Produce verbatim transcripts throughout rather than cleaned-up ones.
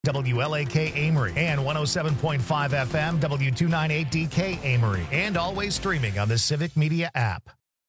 W L A K Amory and one oh seven point five F M W two ninety-eight D K Amory, and always streaming on the Civic Media app.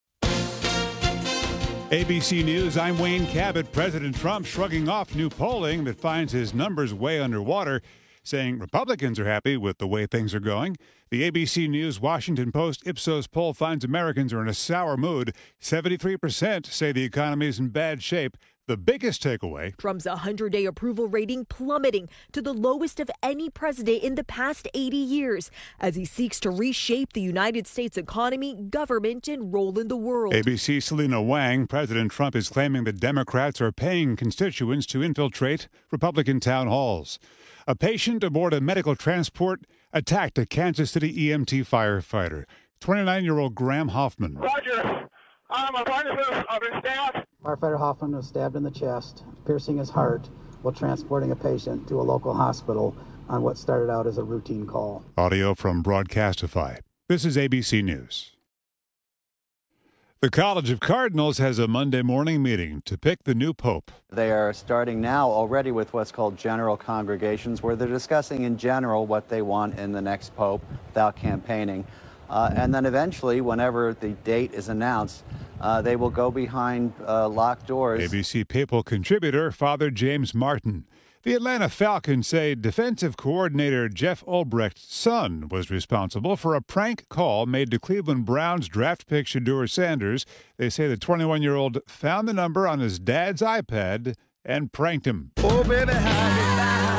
A B C News, I'm Wayne Cabot. President Trump shrugging off new polling that finds his numbers way underwater, saying Republicans are happy with the way things are going. The A B C News Washington Post Ipsos poll finds Americans are in a sour mood. seventy-three percent say the economy is in bad shape. The biggest takeaway: Trump's one hundred day approval rating plummeting to the lowest of any president in the past eighty years as he seeks to reshape the United States economy, government, and role in the world. A B C's Selena Wang. President Trump is claiming that Democrats are paying constituents to infiltrate Republican town halls. A patient aboard a medical transport attacked a Kansas City E M T firefighter. twenty-nine-year-old Graham Hoffman. Roger. I'm a part of the staff. Firefighter Hoffman was stabbed in the chest, piercing his heart while transporting a patient to a local hospital on what started out as a routine call. Audio from Broadcastify. This is A B C News. The College of Cardinals has a Monday morning meeting to pick the new pope. They are starting now already with what's called general congregations, where they're discussing in general what they want in the next pope without campaigning. Uh, and then eventually, whenever the date is announced, uh, they will go behind uh, locked doors. A B C Papal contributor Father James Martin. The Atlanta Falcons say defensive coordinator Jeff Ulbrecht's son was responsible for a prank call made to Cleveland Browns draft pick Shedeur Sanders. They say the twenty-one-year-old found the number on his dad's iPad and pranked him. Oh, baby, how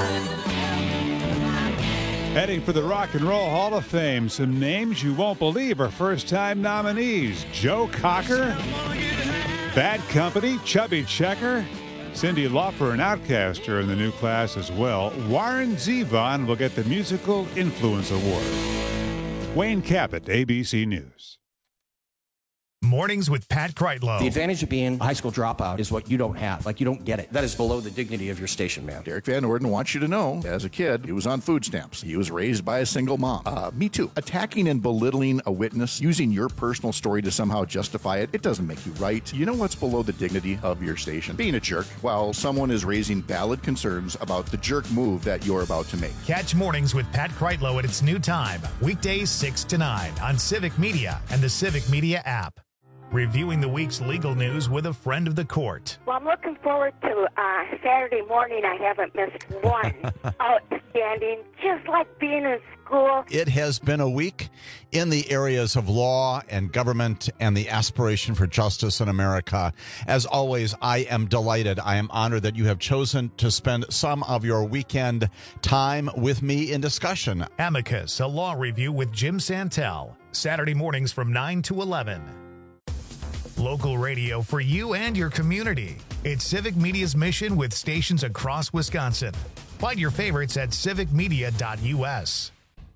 Heading for the Rock and Roll Hall of Fame, some names you won't believe are first-time nominees. Joe Cocker, Bad Company, Chubby Checker, Cyndi Lauper and Outkast are in the new class as well. Warren Zevon will get the Musical Influence Award. Wayne Cabot, A B C News. Mornings with Pat Kreitlow. The advantage of being a high school dropout is what you don't have. Like, you don't get it. That is below the dignity of your station, man. Derek Van Orden wants you to know, as a kid, he was on food stamps. He was raised by a single mom. Uh, me too. Attacking and belittling a witness, using your personal story to somehow justify it, it doesn't make you right. You know what's below the dignity of your station? Being a jerk while someone is raising valid concerns about the jerk move that you're about to make. Catch Mornings with Pat Kreitlow at its new time, weekdays six to nine on Civic Media and the Civic Media app. Reviewing the week's legal news with a friend of the court. Well, I'm looking forward to uh, Saturday morning. I haven't missed one. Outstanding, just like being in school. It has been a week in the areas of law and government and the aspiration for justice in America. As always, I am delighted. I am honored that you have chosen to spend some of your weekend time with me in discussion. Amicus, a law review with Jim Santel. Saturday mornings from nine to eleven. Local radio for you and your community. It's Civic Media's mission with stations across Wisconsin. Find your favorites at civic media dot U S.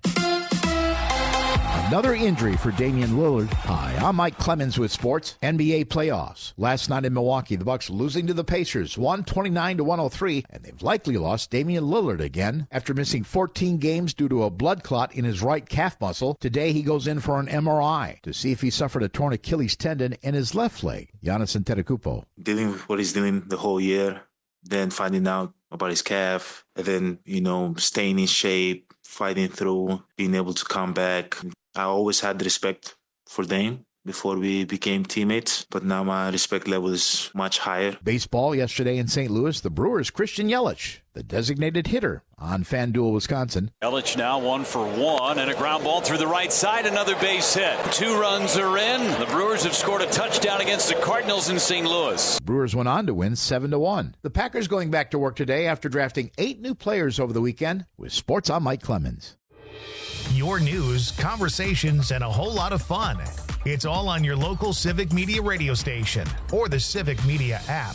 Another injury for Damian Lillard. Hi, I'm Mike Clemens with sports. N B A playoffs. Last night in Milwaukee, the Bucks losing to the Pacers, one twenty-nine to one oh three, and they've likely lost Damian Lillard again after missing fourteen games due to a blood clot in his right calf muscle. Today, he goes in for an M R I to see if he suffered a torn Achilles tendon in his left leg. Giannis Antetokounmpo. Dealing with what he's dealing the whole year, then finding out about his calf, and then, you know, staying in shape, fighting through, being able to come back. I always had respect for Dame before we became teammates, but now my respect level is much higher. Baseball yesterday in Saint Louis, the Brewers' Christian Yelich, the designated hitter on FanDuel Wisconsin. Yelich now one for one, and a ground ball through the right side, another base hit. Two runs are in. The Brewers have scored a touchdown against the Cardinals in Saint Louis. Brewers went on to win seven to one. The Packers going back to work today after drafting eight new players over the weekend. With sports, I'm Mike Clemens. Your news, conversations, and a whole lot of fun. It's all on your local Civic Media radio station or the Civic Media app.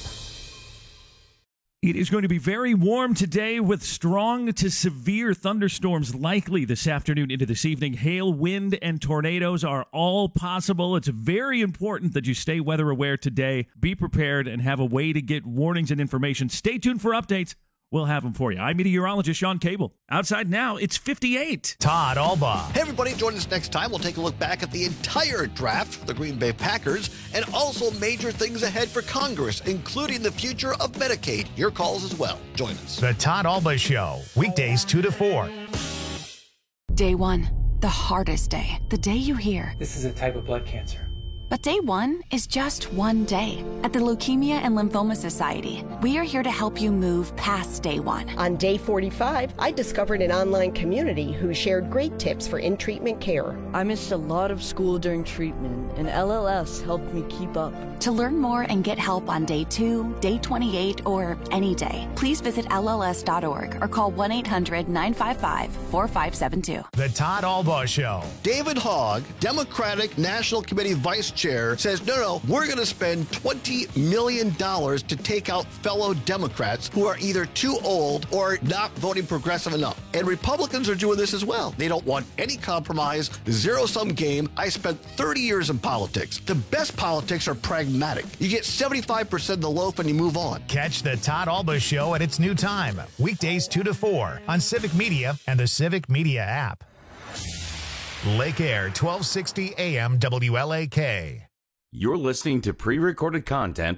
It is going to be very warm today with strong to severe thunderstorms likely this afternoon into this evening. Hail, wind, and tornadoes are all possible. It's very important that you stay weather aware today. Be prepared and have a way to get warnings and information. Stay tuned for updates. we'll have them for you. I'm meteorologist Sean Cable. Outside now, it's fifty-eight. Todd Alba. Hey, everybody, join us next time. We'll take a look back at the entire draft for the Green Bay Packers and also major things ahead for Congress, including the future of Medicaid. Your calls as well. Join us. The Todd Alba Show, weekdays two to four. Day one, the hardest day. The day you hear, this is a type of blood cancer. But day one is just one day. At the Leukemia and Lymphoma Society, we are here to help you move past day one. On day forty-five, I discovered an online community who shared great tips for in-treatment care. I missed a lot of school during treatment, and L L S helped me keep up. To learn more and get help on day two, day twenty-eight, or any day, please visit L L S dot org or call one eight hundred nine five five four five seven two. The Todd Alba Show. David Hogg, Democratic National Committee Vice Chair, says, no, no, we're going to spend twenty million dollars to take out fellow Democrats who are either too old or not voting progressive enough. And Republicans are doing this as well. They don't want any compromise, zero-sum game. I spent thirty years in politics. The best politics are pragmatic. You get seventy-five percent of the loaf and you move on. Catch the Todd Alba Show at its new time, weekdays two to four on Civic Media and the Civic Media app. Lake Air, twelve sixty A M W L A K. You're listening to pre-recorded content.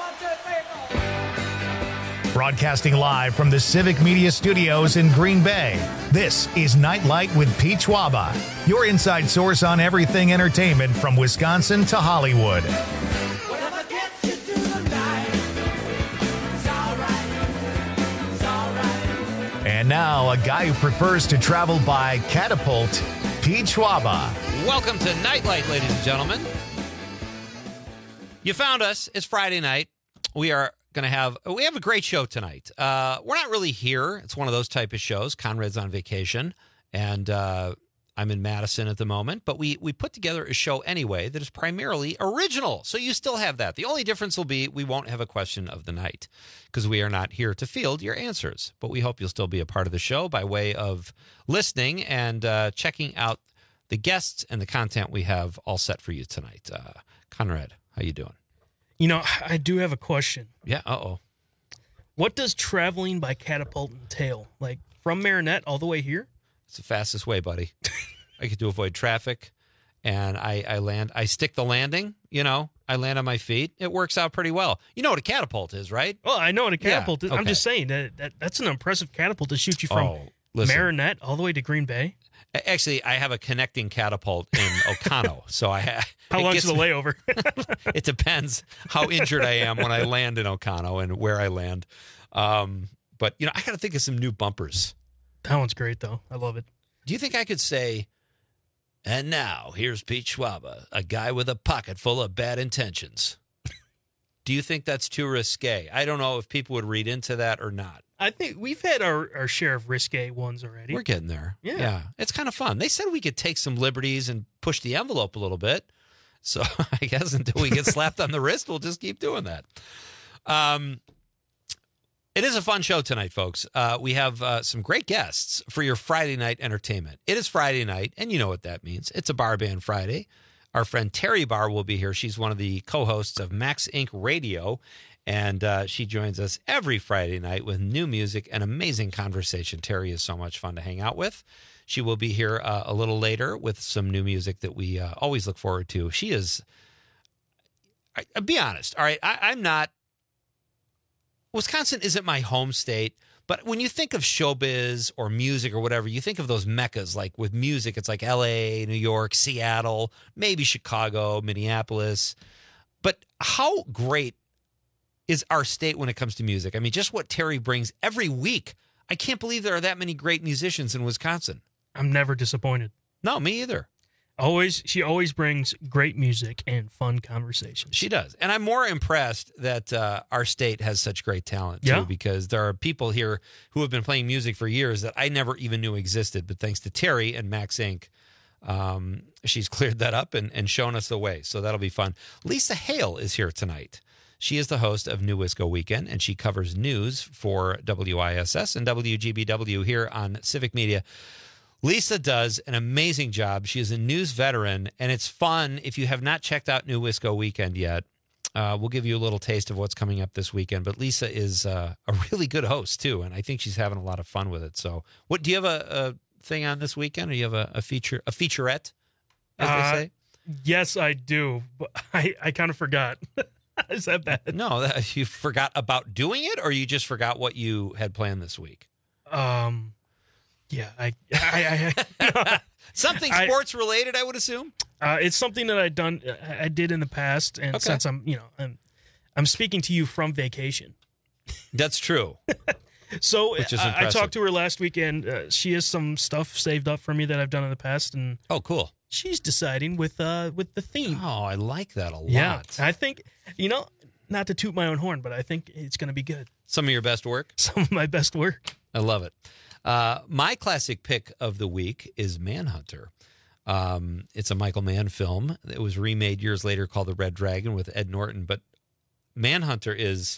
Broadcasting live from the Civic Media Studios in Green Bay, this is Nightlight with Pete Schwaba, your inside source on everything entertainment from Wisconsin to Hollywood. And now, a guy who prefers to travel by catapult, Pete Schwaba. Welcome to Nightlight, ladies and gentlemen. You found us. It's Friday night. We are going to have we have a great show tonight. Uh, we're not really here. It's one of those type of shows. Conrad's on vacation, and uh, I'm in Madison at the moment. But we we put together a show anyway that is primarily original. So you still have that. The only difference will be we won't have a question of the night because we are not here to field your answers. But we hope you'll still be a part of the show by way of listening and uh, checking out the guests and the content we have all set for you tonight. Uh, Conrad, how you doing? You know, I do have a question. Yeah, uh-oh. What does traveling by catapult entail? Like, from Marinette all the way here? It's the fastest way, buddy. I get to avoid traffic, and I, I land. I stick the landing, you know. I land on my feet. It works out pretty well. You know what a catapult is, right? Well, I know what a catapult yeah, is. okay. I'm just saying, that, that that's an impressive catapult to shoot you from oh, listen. Marinette all the way to Green Bay. Actually, I have a connecting catapult in Ocano, so I have. How long's the layover? It depends how injured I am when I land in Ocano and where I land. Um, but you know, I got to think of some new bumpers. That one's great, though. I love it. Do you think I could say, "And now here's Pete Schwaba, a guy with a pocket full of bad intentions"? Do you think that's too risque? I don't know if people would read into that or not. I think we've had our, our share of risque ones already. We're getting there. Yeah. yeah. It's kind of fun. They said we could take some liberties and push the envelope a little bit. So I guess until we get slapped on the wrist, we'll just keep doing that. Um, it is a fun show tonight, folks. Uh, we have uh, some great guests for your Friday night entertainment. It is Friday night, and you know what that means. It's a Bar Band Friday. Our friend Terry Barr will be here. She's one of the co-hosts of Max Incorporated. Radio. And uh, she joins us every Friday night with new music and amazing conversation. Terry is so much fun to hang out with. She will be here uh, a little later with some new music that we uh, always look forward to. She is, I, I'll be honest, all right, I, I'm not, Wisconsin isn't my home state, but when you think of showbiz or music or whatever, you think of those meccas. Like with music, it's like L A, New York, Seattle, maybe Chicago, Minneapolis. But how great is our state when it comes to music? I mean, just what Terry brings every week. I can't believe there are that many great musicians in Wisconsin. I'm never disappointed. No, me either. Always, she always brings great music and fun conversations. She does. And I'm more impressed that uh, our state has such great talent, too, yeah. because there are people here who have been playing music for years that I never even knew existed. But thanks to Terry and Max Incorporated, um, she's cleared that up and, and shown us the way. So that'll be fun. Lisa Hale is here tonight. She is the host of New Wisco Weekend, and she covers news for W I S S and W G B W here on Civic Media. Lisa does an amazing job. She is a news veteran, and it's fun. If you have not checked out New Wisco Weekend yet, Uh, we'll give you a little taste of what's coming up this weekend. But Lisa is uh, a really good host, too, and I think she's having a lot of fun with it. So what do you have a, a thing on this weekend, or you have a, a feature, a featurette, as Uh, they say? Yes, I do, but I, I kind of forgot. Is that bad? No, that, you forgot about doing it, or you just forgot what you had planned this week? Um, yeah, I, I, I, I Something I- sports related, I would assume. Uh, it's something that I done, I did in the past, and Okay. since I'm, you know, I'm, I'm speaking to you from vacation. That's true. So Which is I, I impressive. talked to her last weekend. Uh, she has some stuff saved up for me that I've done in the past, and oh, cool. She's deciding with uh with the theme. Oh, I like that a lot. Yeah, I think you know, not to toot my own horn, but I think it's going to be good. Some of your best work. Some of my best work. I love it. Uh, my classic pick of the week is Manhunter. Um, it's a Michael Mann film. It was remade years later called The Red Dragon with Ed Norton. But Manhunter is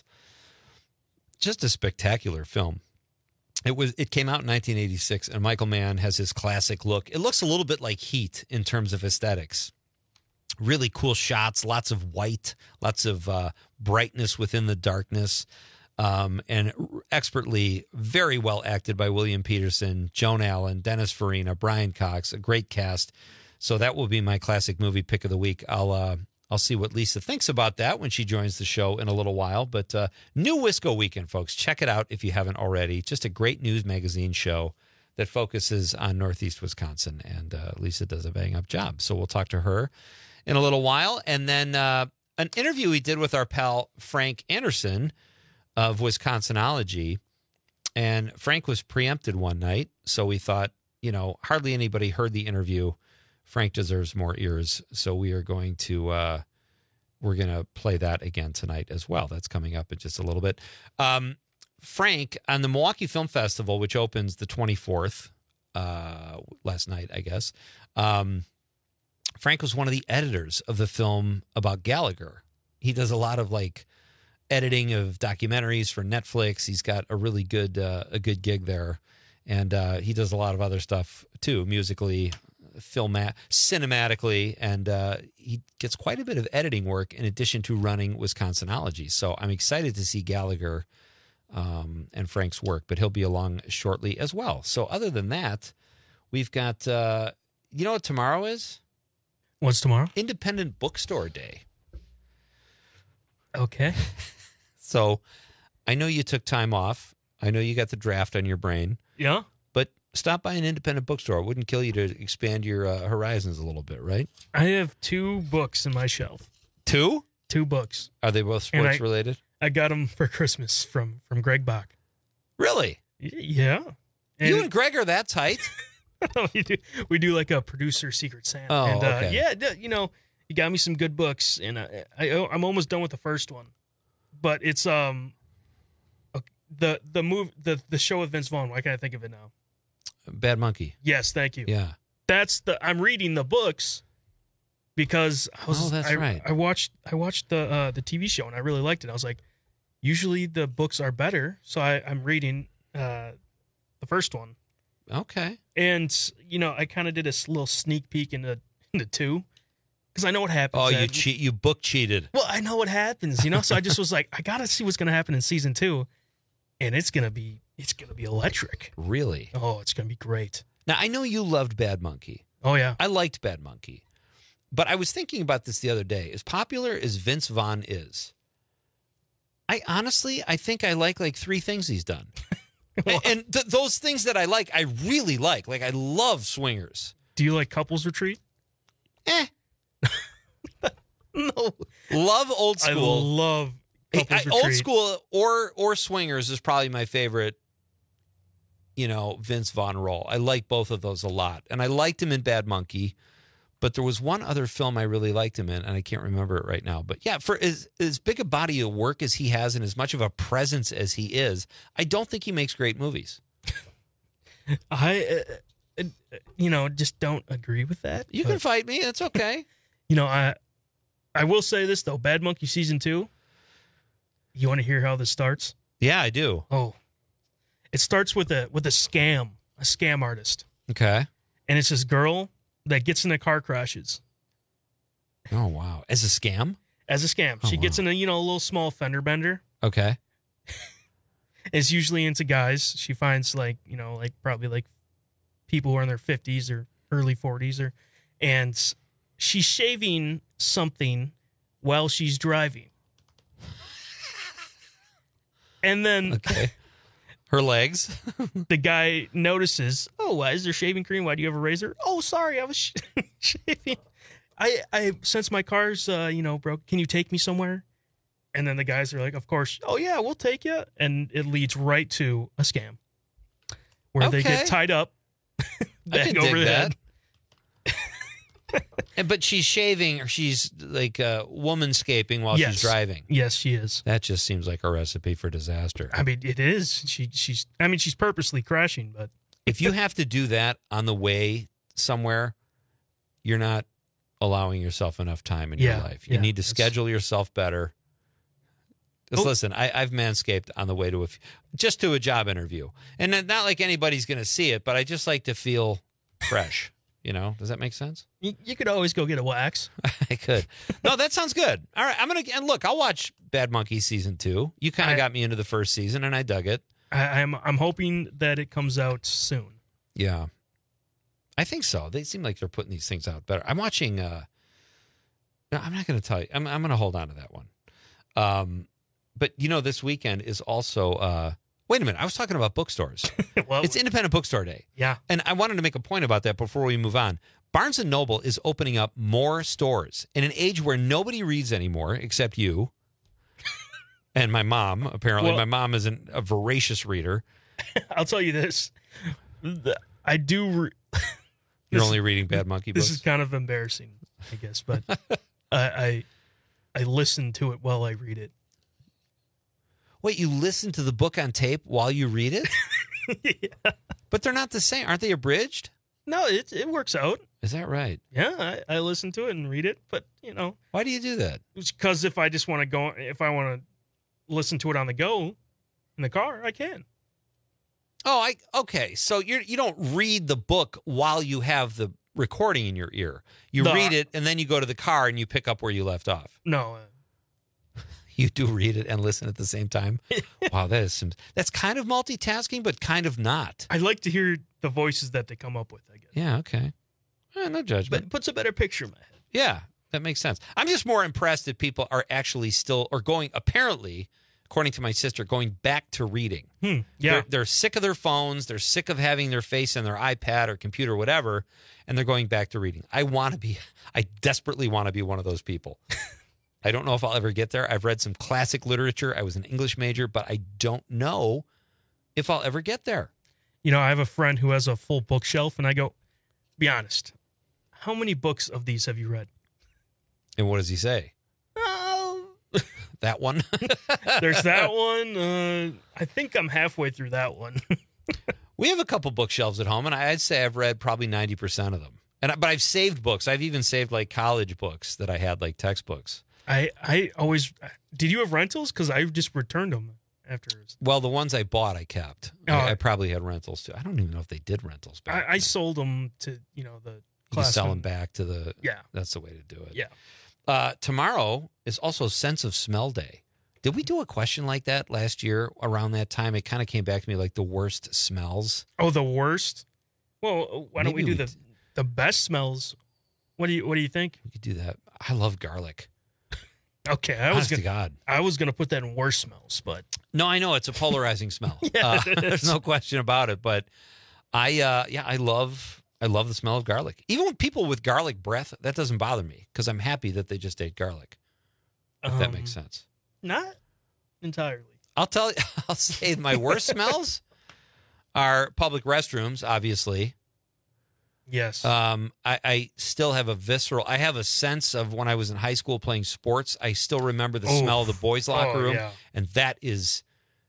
just a spectacular film. It was. It came out in nineteen eighty-six, and Michael Mann has his classic look. It looks a little bit like Heat in terms of aesthetics. Really cool shots, lots of white, lots of uh, brightness within the darkness. Um, and expertly, very well acted by William Peterson, Joan Allen, Dennis Farina, Brian Cox, a great cast. So that will be my classic movie pick of the week. I'll uh, I'll see what Lisa thinks about that when she joins the show in a little while. But uh, New Wisco Weekend, folks, check it out if you haven't already. Just a great news magazine show that focuses on Northeast Wisconsin, and uh, Lisa does a bang up job. So we'll talk to her in a little while, and then uh, an interview we did with our pal Frank Anderson of Wisconsinology, and Frank was preempted one night, so we thought, you know, hardly anybody heard the interview. Frank deserves more ears, so we are going to uh, we're going to play that again tonight as well. That's coming up in just a little bit. Um, Frank, on the Milwaukee Film Festival, which opens the twenty-fourth, uh, last night, I guess, um, Frank was one of the editors of the film about Gallagher. He does a lot of like editing of documentaries for Netflix. He's got a really good uh, a good gig there, and uh, he does a lot of other stuff too, musically, film, cinematically, and uh, he gets quite a bit of editing work in addition to running Wisconsinology. So I'm excited to see Gallagher um, and Frank's work, but he'll be along shortly as well. So other than that, we've got uh, you know what tomorrow is? What's tomorrow? Independent Bookstore Day. Okay. So I know you took time off. I know you got the draft on your brain. Yeah. But stop by an independent bookstore. It wouldn't kill you to expand your uh, horizons a little bit, right? I have two books in my shelf. Two? Two books. Are they both And sports I- related? I got them for Christmas from from Greg Bach. Really? Y- Yeah. You and Greg are that tight? we do we do like a producer secret Santa. Oh, and, uh, okay. Yeah, d- you know, you got me some good books, and I, I I'm almost done with the first one, but it's um okay, the the move the the show with Vince Vaughn. Why can't I think of it now? Bad Monkey. Yes, thank you. Yeah. That's the I'm reading the books because I was Oh, that's I, right. I watched I watched the uh, the T V show and I really liked it. I was like, usually the books are better, so I, I'm reading uh, the first one. Okay. And you know, I kind of did a s- little sneak peek into into two because I know what happens. Oh, you at- cheat! You book cheated. Well, I know what happens, you know. So I just was like, I gotta see what's gonna happen in season two, and it's gonna be it's gonna be electric. Really? Oh, it's gonna be great. Now I know you loved Bad Monkey. Oh yeah, I liked Bad Monkey, but I was thinking about this the other day. As popular as Vince Vaughn is, I honestly I think I like like three things he's done. and and th- those things that I like, I really like. Like I love Swingers. Do you like Couples Retreat? Eh. No. Love Old I School. love Hey, Couples I- Old Retreat. School or or Swingers is probably my favorite, you know, Vince Vaughn role. I like both of those a lot. And I liked him in Bad Monkey, but there was one other film I really liked him in, and I can't remember it right now. But yeah, for as, as big a body of work as he has and as much of a presence as he is, I don't think he makes great movies. I, uh, uh, you know, just don't agree with that. You but, can fight me. It's okay. You know, I, I will say this though. Bad Monkey season two. You want to hear how this starts? Yeah, I do. Oh, it starts with a with a scam, a scam artist, Okay. and it's this girl that gets into car crashes. Oh, wow. As a scam? as a scam. Oh, she gets wow. in a, you know, a little small fender bender. Okay. Is usually into guys. She finds like, you know, like probably like people who are in their fifties or early forties, or, and she's shaving something while she's driving. And then okay. Her legs. The guy notices, oh, why is there shaving cream? Why do you have a razor? Oh, sorry, I was sh- shaving. I, I, since my car's, uh, you know, broke, can you take me somewhere? And then the guys are like, of course. Oh, yeah, we'll take you. And it leads right to a scam where Okay. they get tied up, I back can over dig the that. head. And, but she's shaving, or she's like uh, womanscaping while Yes. she's driving. Yes, she is. That just seems like a recipe for disaster. I mean, it is. She, she's. I mean, she's purposely crashing, but If you have to do that on the way somewhere, you're not allowing yourself enough time in Yeah, your life. You yeah, need to that's- schedule yourself better. Just Oh. listen, I, I've manscaped on the way to a, f- just to a job interview, and then not like anybody's going to see it, but I just like to feel fresh. You know, does that make sense? you, you could always go get a wax. I could. No, that sounds good. All right, I'm gonna and look. I'll watch Bad Monkey season two. You kind I- of got me into the first season, and I dug it. I, I'm I'm hoping that it comes out soon. Yeah, I think so. They seem like they're putting these things out better. I'm watching. uh No, I'm not going to tell you. I'm I'm going to hold on to that one. Um, but you know, this weekend is also. uh Wait a minute. I was talking about bookstores. Well, It's Independent Bookstore Day. Yeah. And I wanted to make a point about that before we move on. Barnes and Noble is opening up more stores in an age where nobody reads anymore except you and my mom. Apparently, Well- my mom is an, a voracious reader. I'll tell you this. The- I do. Re- You're This- only reading Bad Monkey This books. is kind of embarrassing, I guess, but I, I I listen to it while I read it. Wait, you listen to the book on tape while you read it? Yeah. But they're not the same. Aren't they abridged? No, it it works out. Is that right? Yeah, I, I listen to it and read it, but you know, Why do you do that? it's because if I just want to go, if I want to listen to it on the go in the car, I can. Oh, I okay. So you you don't read the book while you have the recording in your ear. You No. read it and then you go to the car and you pick up where you left off. No, uh, You do read it and listen at the same time. Wow, that is some. That's kind of multitasking, but kind of not. I like to hear the voices that they come up with. I guess, Yeah. Okay. Eh, no but judgment. it puts a better picture in my head. Yeah, that makes sense. I'm just more impressed that people are actually still or going. Apparently, according to my sister, going back to reading. Hmm, yeah, They're, they're sick of their phones. They're sick of having their face in their iPad or computer or whatever, and they're going back to reading. I want to be, I desperately want to be one of those people. I don't know if I'll ever get there. I've read some classic literature. I was an English major, but I don't know if I'll ever get there. you know, I have a friend who has a full bookshelf, and I go, be honest, how many books of these have you read? And what does he say? Oh, That one? there's that one. Uh, I think I'm halfway through that one. We have a couple bookshelves at home, and I'd say I've read probably ninety percent of them. And I- But I've saved books. I've even saved like college books that I had, like textbooks. I I always did. You have rentals? Because I just returned them after. Well, the ones I bought, I kept. Oh. I, I probably had rentals too. I don't even know if they did rentals back. I, I sold them to you know the You can sell them classroom. back to the. Yeah. That's the way to do it. Yeah. Uh, tomorrow is also Sense of Smell Day. Did we do a question like that last year around that time? It kind of came back to me like the worst smells. Oh, the worst. Well, why don't Maybe we do we the the best smells? What do you What do you think? We could do that. I love garlic. Okay, I was Honest to gonna God. I was gonna put that in worst smells, but No, I know it's a polarizing smell. Yeah, uh, it is. There's no question about it. But I, uh, yeah, I love, I love the smell of garlic. Even with people with garlic breath, that doesn't bother me because I'm happy that they just ate garlic. If that Um, makes sense. not entirely. I'll tell you. I'll say my worst smells are public restrooms. Obviously, Yes. um, I, I still have a visceral. I have a sense of when I was in high school playing sports. I still remember the Oof. smell of the boys' locker Oh, room, yeah. and that is.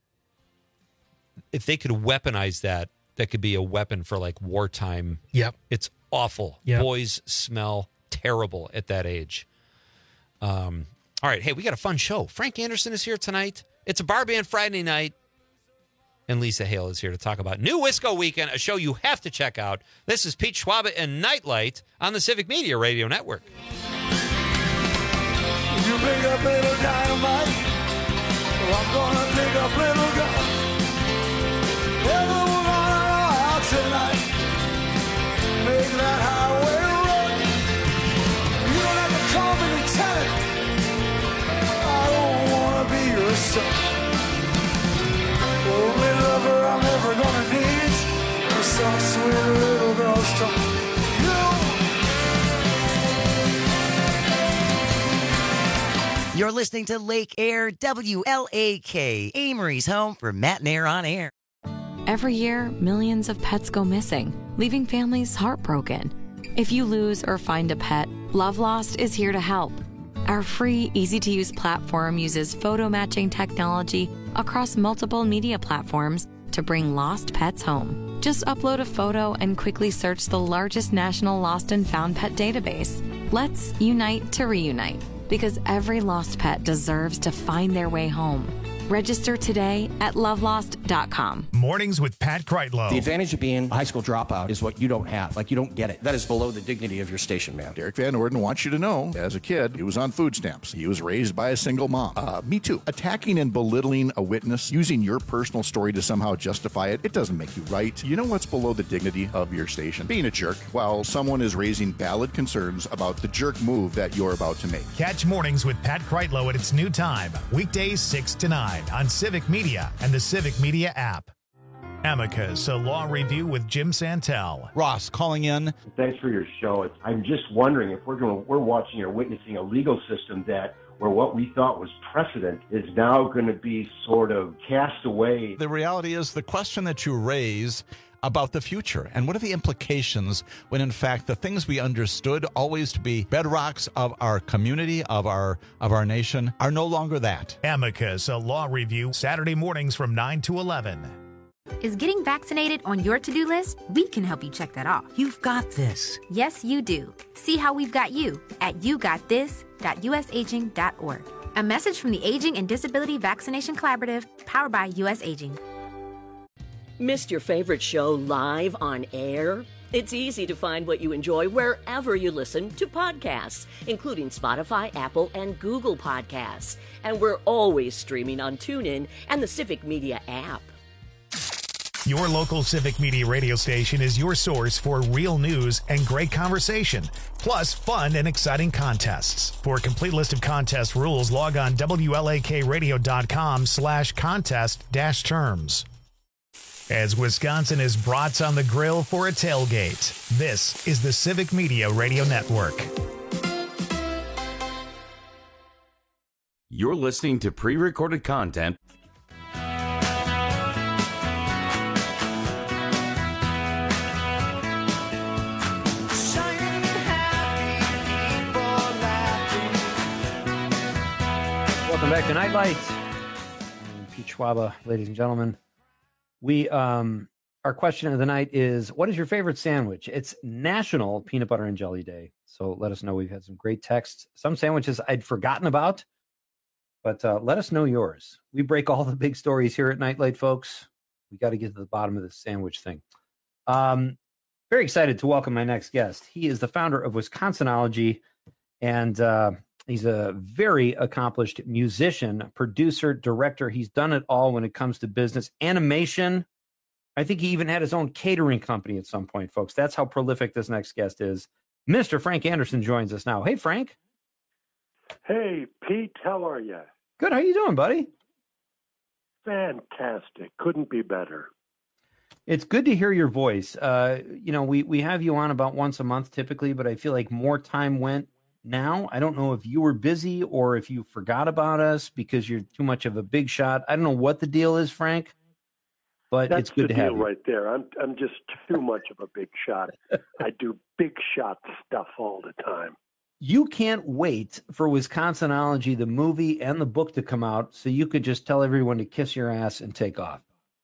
If they could weaponize that, that could be a weapon for like wartime. Yep. It's awful. Yep. Boys smell terrible at that age. Um. All right. Hey, we got a fun show. Frank Anderson is here tonight. It's a bar band Friday night. And Lisa Hale is here to talk about New Wisco Weekend, a show you have to check out. This is Pete Schwaba and Nightlight on the Civic Media Radio Network. New gonna pick up little dynamite. I'm gonna pick up little guns. Everyone on out tonight. Make that highway run. You don't have to call me lieutenant. I don't wanna be your son. Only lover I'm never gonna need. The soft, sweet little girl's tongue. You're listening to Lake Air W L A K, Amory's home for Matt and Air on Air. Every year, millions of pets go missing, leaving families heartbroken. If you lose or find a pet, Love Lost is here to help. Our free, easy-to-use platform uses photo matching technology across multiple media platforms to bring lost pets home. Just upload a photo and quickly search the largest national lost and found pet database. Let's unite to reunite, because every lost pet deserves to find their way home. Register today at love lost dot com. Mornings with Pat Kreitlow. The advantage of being a high school dropout is what you don't have. Like, you don't get it. That is below the dignity of your station, man. Derek Van Orden wants you to know, as a kid, he was on food stamps. He was raised by a single mom. Uh, me too. Attacking and belittling a witness, using your personal story to somehow justify it, it doesn't make you right. You know what's below the dignity of your station? Being a jerk while someone is raising valid concerns about the jerk move that you're about to make. Catch Mornings with Pat Kreitlow at its new time, weekdays six to nine on Civic Media and the Civic Media app. Amicus, a law review with Jim Santel. Ross calling in. Thanks for your show. It's, I'm just wondering if we're going, we're watching or witnessing a legal system that where what we thought was precedent is now going to be sort of cast away. The reality is the question that you raise about the future and what are the implications when in fact the things we understood always to be bedrocks of our community, of our of our nation, are no longer that. Amicus, a law review, Saturday mornings from nine to eleven. Is getting vaccinated on your to-do list? We can help you check that off. You've got this. Yes, you do. See how we've got you at you got this dot u s aging dot org. A message from the Aging and Disability Vaccination Collaborative, powered by U S Aging. Missed your favorite show live on air? It's easy to find what you enjoy wherever you listen to podcasts, including Spotify, Apple, and Google Podcasts. And we're always streaming on TuneIn and the Civic Media app. Your local Civic Media radio station is your source for real news and great conversation, plus fun and exciting contests. For a complete list of contest rules, log on W L A K radio dot com slash contest dash terms. As Wisconsin is brats on the grill for a tailgate, this is the Civic Media Radio Network. You're listening to pre-recorded content. Welcome back to Nightlight. I'm Pete Schwaba, ladies and gentlemen. We um our question of the night is, what is your favorite sandwich? It's National Peanut Butter and Jelly Day. So let us know. We've had some great texts. Some sandwiches I'd forgotten about, but uh, let us know yours. We break all the big stories here at Nightlight, folks. We got to get to the bottom of this sandwich thing. Um, very excited to welcome my next guest. He is the founder of Wisconsinology, and uh, he's a very accomplished musician, producer, director. He's done it all when it comes to business, animation. I think he even had his own catering company at some point, folks. That's how prolific this next guest is. Mister Frank Anderson joins us now. Hey, Frank. Hey, Pete. How are you? Good. How you doing, buddy? Fantastic. Couldn't be better. It's good to hear your voice. Uh, you know, we, we have you on about once a month typically, but I feel like more time went now. I don't know if you were busy or if you forgot about us because you're too much of a big shot. I don't know what the deal is, Frank, but That's it's good the to have deal you. right there. I'm I'm just too much of a big shot. I do big shot stuff all the time. You can't wait for Wisconsinology, the movie and the book to come out so you could just tell everyone to kiss your ass and take off.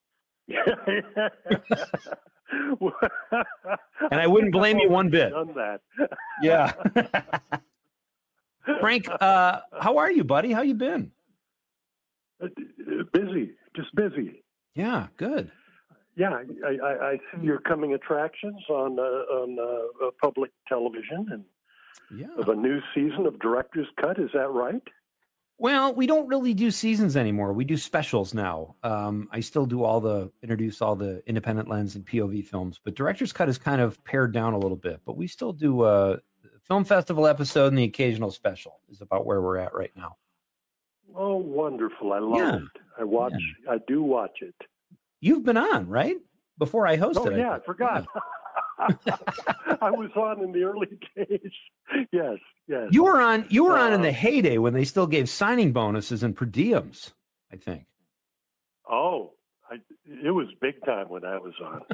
And I wouldn't blame you one bit. Done that. Yeah. Frank, uh, how are you, buddy? How you been? Uh, busy, just busy. Yeah, good. Yeah, I, I, I see your coming attractions on uh, on uh, uh, public television and yeah. of a new season of Director's Cut. Is that right? Well, we don't really do seasons anymore. We do specials now. Um, I still do all the introduce all the independent lens and P O V films, but Director's Cut is kind of pared down a little bit. But we still do a film festival episode, and the occasional special is about where we're at right now. Oh, wonderful! I love Yeah. it. I watch. I do watch it. You've been on, right? Before I hosted. Oh yeah, I think. forgot. I was on in the early days. Yes, yes. You were on. You were on in Uh, the heyday when they still gave signing bonuses and per diems. I think. Oh, I, it was big time when I was on.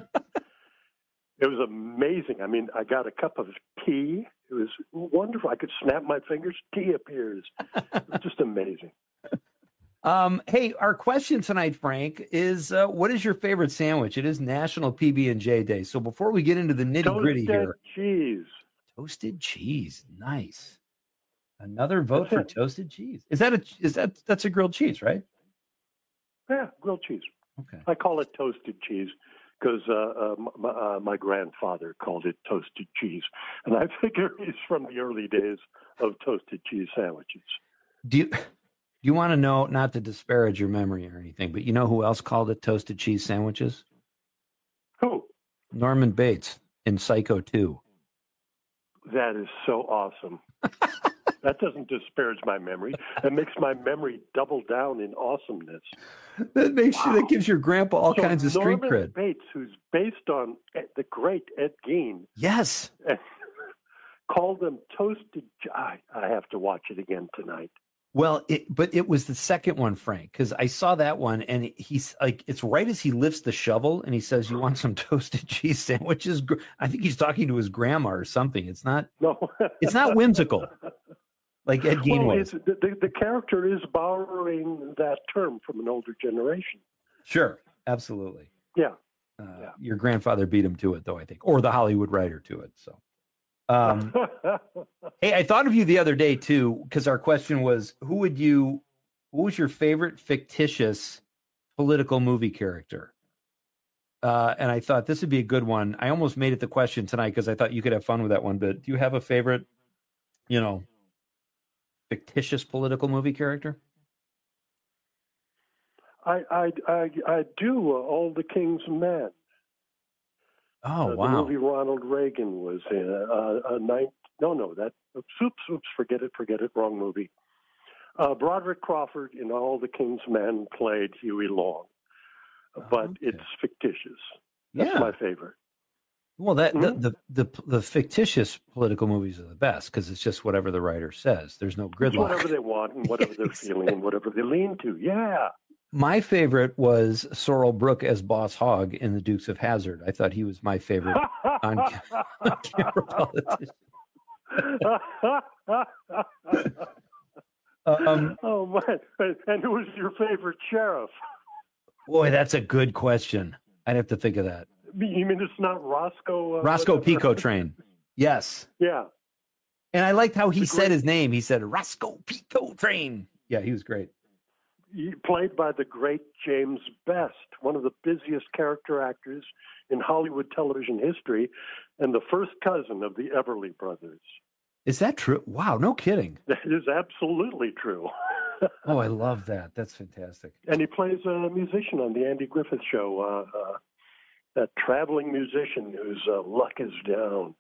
It was amazing. I mean, I got a cup of tea. It was wonderful. I could snap my fingers. Tea appears. It was just amazing. Um, hey, our question tonight, Frank, is uh, what is your favorite sandwich? It is National P B and J Day. So before we get into the nitty gritty Toasted here, cheese. toasted cheese, nice. Another vote That's for it. toasted cheese. Is that a is that that's a grilled cheese, right? Yeah, grilled cheese. Okay. I call it toasted cheese because uh, uh, my, uh, my grandfather called it toasted cheese, and I figure he's from the early days of toasted cheese sandwiches. Do you do you want to know, not to disparage your memory or anything, but you know who else called it toasted cheese sandwiches? Who? Norman Bates in Psycho two. That is so awesome. That doesn't disparage my memory. It makes my memory double down in awesomeness. That makes you, that gives your grandpa all So kinds of street Norman cred. Bates, who's based on Ed- the great Ed Gein, Yes. called them toasted. ch- I, I have to watch it again tonight. Well, it, but it was the second one, Frank, because I saw that one, and he's like, it's right as he lifts the shovel, and he says, "You want some toasted cheese sandwiches?" Gr- I think he's talking to his grandma or something. It's not. No, it's not whimsical, like Ed Gein well, was. it's, the, the, the character is borrowing that term from an older generation. Sure, absolutely. Yeah. Uh, Your grandfather beat him to it, though, I think, or the Hollywood writer to it. So, um, hey, I thought of you the other day too, because our question was, who would you, who was your favorite fictitious political movie character? Uh, and I thought this would be a good one. I almost made it the question tonight because I thought you could have fun with that one. But do you have a favorite, you know, fictitious political movie character? I, I, I, I do uh, All the King's Men. Oh, uh, wow. The movie Ronald Reagan was in. Uh, a ninth, no, no, that, oops, oops, oops, forget it, forget it, wrong movie. Uh, Broderick Crawford in All the King's Men played Huey Long, but it's fictitious. That's Yeah. my favorite. Well, that Mhm. the, the the the fictitious political movies are the best because it's just whatever the writer says. There's no It's gridlock. whatever they want and whatever they're feeling and whatever they lean to. Yeah. My favorite was Sorrel Brook as Boss Hogg in The Dukes of Hazzard. I thought he was my favorite on, on camera politician. Um, oh man! And who was your favorite sheriff? Boy, that's a good question. I'd have to think of that. You mean it's not Roscoe? Uh, Roscoe whatever? Pico Train. Yes. Yeah. And I liked how he The said great- his name. He said Roscoe Pico Train. Yeah, he was great. He played by the great James Best, one of the busiest character actors in Hollywood television history, and the first cousin of the Everly Brothers. Is that true? Wow, no kidding. That is absolutely true. Oh, I love that. That's fantastic. And he plays a musician on the Andy Griffith Show, uh, uh, that traveling musician whose uh, luck is down.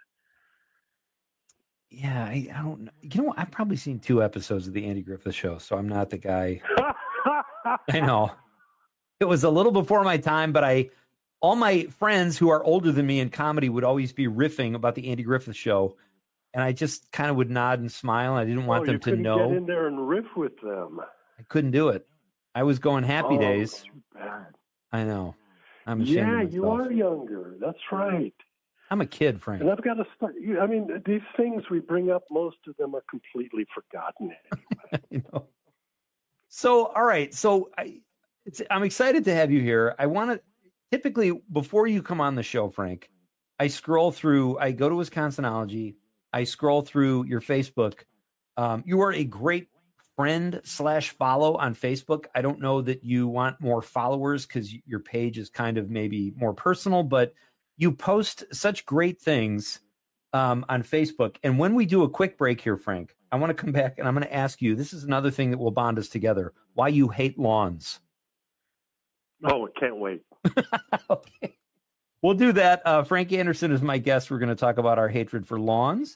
Yeah, I, I don't know. You know what? I've probably seen two episodes of the Andy Griffith Show, so I'm not the guy. I know. It was a little before my time, but I, all my friends who are older than me in comedy would always be riffing about the Andy Griffith Show, and I just kind of would nod and smile. I didn't want oh, them you to couldn't know. Get in there and riff with them. I couldn't do it. I was going happy Oh, days. too bad. I know. I'm ashamed Yeah, of you myself. are younger. That's right. I'm a kid, Frank. And I've got to start. you- I mean, these things we bring up, most of them are completely forgotten. you know. So, all right. So, I, it's, I'm excited to have you here. I want to typically before you come on the show, Frank, I scroll through. I go to Wisconsinology. I scroll through your Facebook. Um, you are a great friend slash follow on Facebook. I don't know that you want more followers because your page is kind of maybe more personal, but you post such great things um, on Facebook. And when we do a quick break here, Frank, I want to come back and I'm going to ask you, this is another thing that will bond us together, why you hate lawns. Oh, I can't wait. Okay. We'll do that. Uh, Frank Anderson is my guest. We're going to talk about our hatred for lawns.